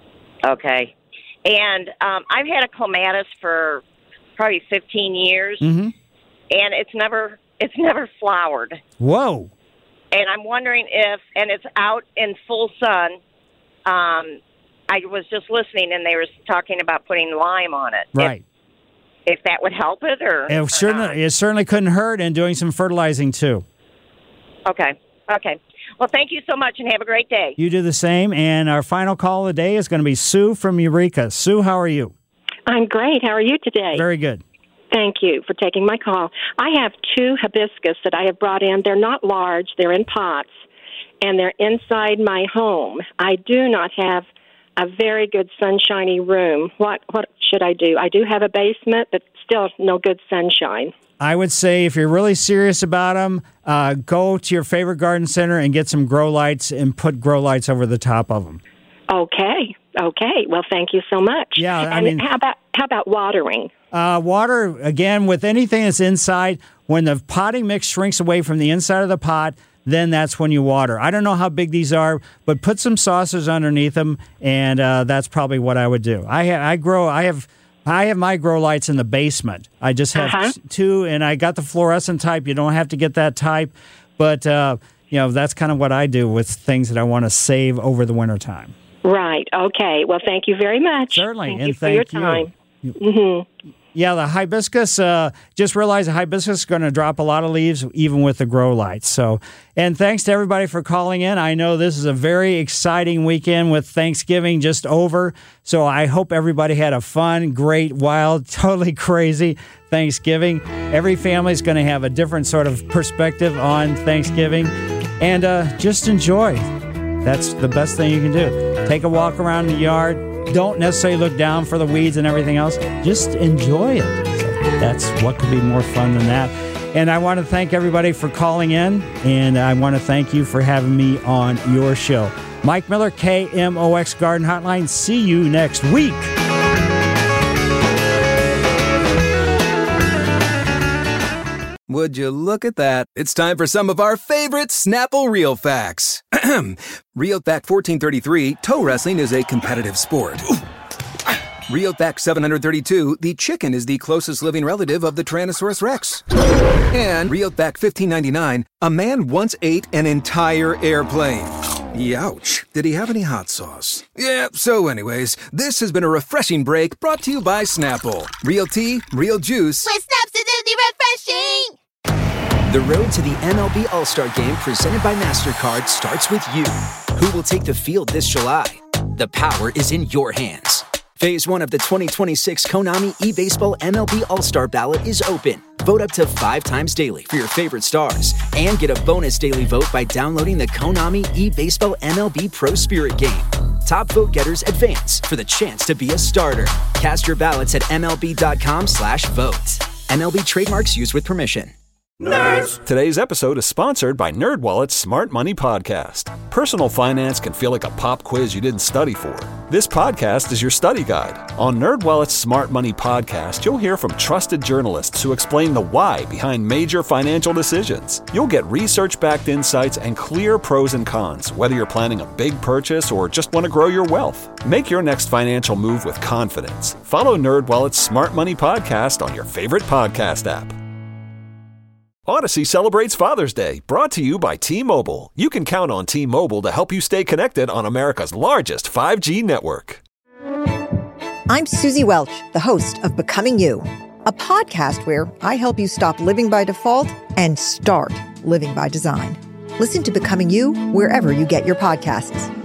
Okay. And um, I've had a clematis for probably fifteen years, Mm-hmm. and it's never it's never flowered. Whoa. And I'm wondering if, and it's out in full sun. Um, I was just listening, and they were talking about putting lime on it. Right. If, if that would help it, or, or It certainly, not. it certainly couldn't hurt, and doing some fertilizing, too. Okay. Okay. Well, thank you so much, and have a great day. You do the same, and our final call of the day is going to be Sue from Eureka. Sue, how are you? I'm great. How are you today? Very good. Thank you for taking my call. I have two hibiscus that I have brought in. They're not large. They're in pots, and they're inside my home. I do not have a very good sunshiny room. What what should I do? I do have a basement, but still no good sunshine. I would say if you're really serious about them, uh, go to your favorite garden center and get some grow lights and put grow lights over the top of them. Okay. Okay. Well, thank you so much. Yeah, I and mean- how about how about watering? Uh, water, again, with anything that's inside, when the potting mix shrinks away from the inside of the pot, then that's when you water. I don't know how big these are, but put some saucers underneath them, and uh, that's probably what I would do. I ha- I grow, I have, I have my grow lights in the basement. I just have Uh-huh. two, and I got the fluorescent type. You don't have to get that type, but uh, you know that's kind of what I do with things that I want to save over the wintertime. Right. Okay. Well, thank you very much. Certainly, Thank and you for thank your you. time. You- Mm-hmm. Yeah, the hibiscus, uh, just realize the hibiscus is going to drop a lot of leaves even with the grow lights. So, and thanks to everybody for calling in. I know this is a very exciting weekend with Thanksgiving just over. So I hope everybody had a fun, great, wild, totally crazy Thanksgiving. Every family is going to have a different sort of perspective on Thanksgiving. And uh, just enjoy. That's the best thing you can do. Take a walk around the yard. Don't necessarily look down for the weeds and everything else. Just enjoy it. So that's what could be more fun than that. And I want to thank everybody for calling in, and I want to thank you for having me on your show. Mike Miller, K M O X Garden Hotline. See you next week. Would you look at that? It's time for some of our favorite Snapple Real Facts. Real Fact fourteen thirty-three, toe wrestling is a competitive sport. Real Fact seven thirty-two, the chicken is the closest living relative of the Tyrannosaurus Rex. And Real Fact fifteen ninety-nine, a man once ate an entire airplane. Youch. Did he have any hot sauce? Yeah, so anyways, this has been a refreshing break brought to you by Snapple. Real tea, real juice. With Snaps Acidity Refreshing! The road to the M L B All-Star Game presented by MasterCard starts with you. Who will take the field this July? The power is in your hands. Phase one of the twenty twenty-six Konami eBaseball M L B All-Star Ballot is open. Vote up to five times daily for your favorite stars and get a bonus daily vote by downloading the Konami eBaseball M L B Pro Spirit game. Top vote getters advance for the chance to be a starter. Cast your ballots at M L B dot com slash vote. M L B trademarks used with permission. Nerds! Today's episode is sponsored by NerdWallet's Smart Money Podcast. Personal finance can feel like a pop quiz you didn't study for. This podcast is your study guide. On NerdWallet's Smart Money Podcast, you'll hear from trusted journalists who explain the why behind major financial decisions. You'll get research-backed insights and clear pros and cons, whether you're planning a big purchase or just want to grow your wealth. Make your next financial move with confidence. Follow NerdWallet's Smart Money Podcast on your favorite podcast app. Odyssey celebrates Father's Day, brought to you by T-Mobile. You can count on T-Mobile to help you stay connected on America's largest five G network. I'm Susie Welch, the host of Becoming You, a podcast where I help you stop living by default and start living by design. Listen to Becoming You wherever you get your podcasts.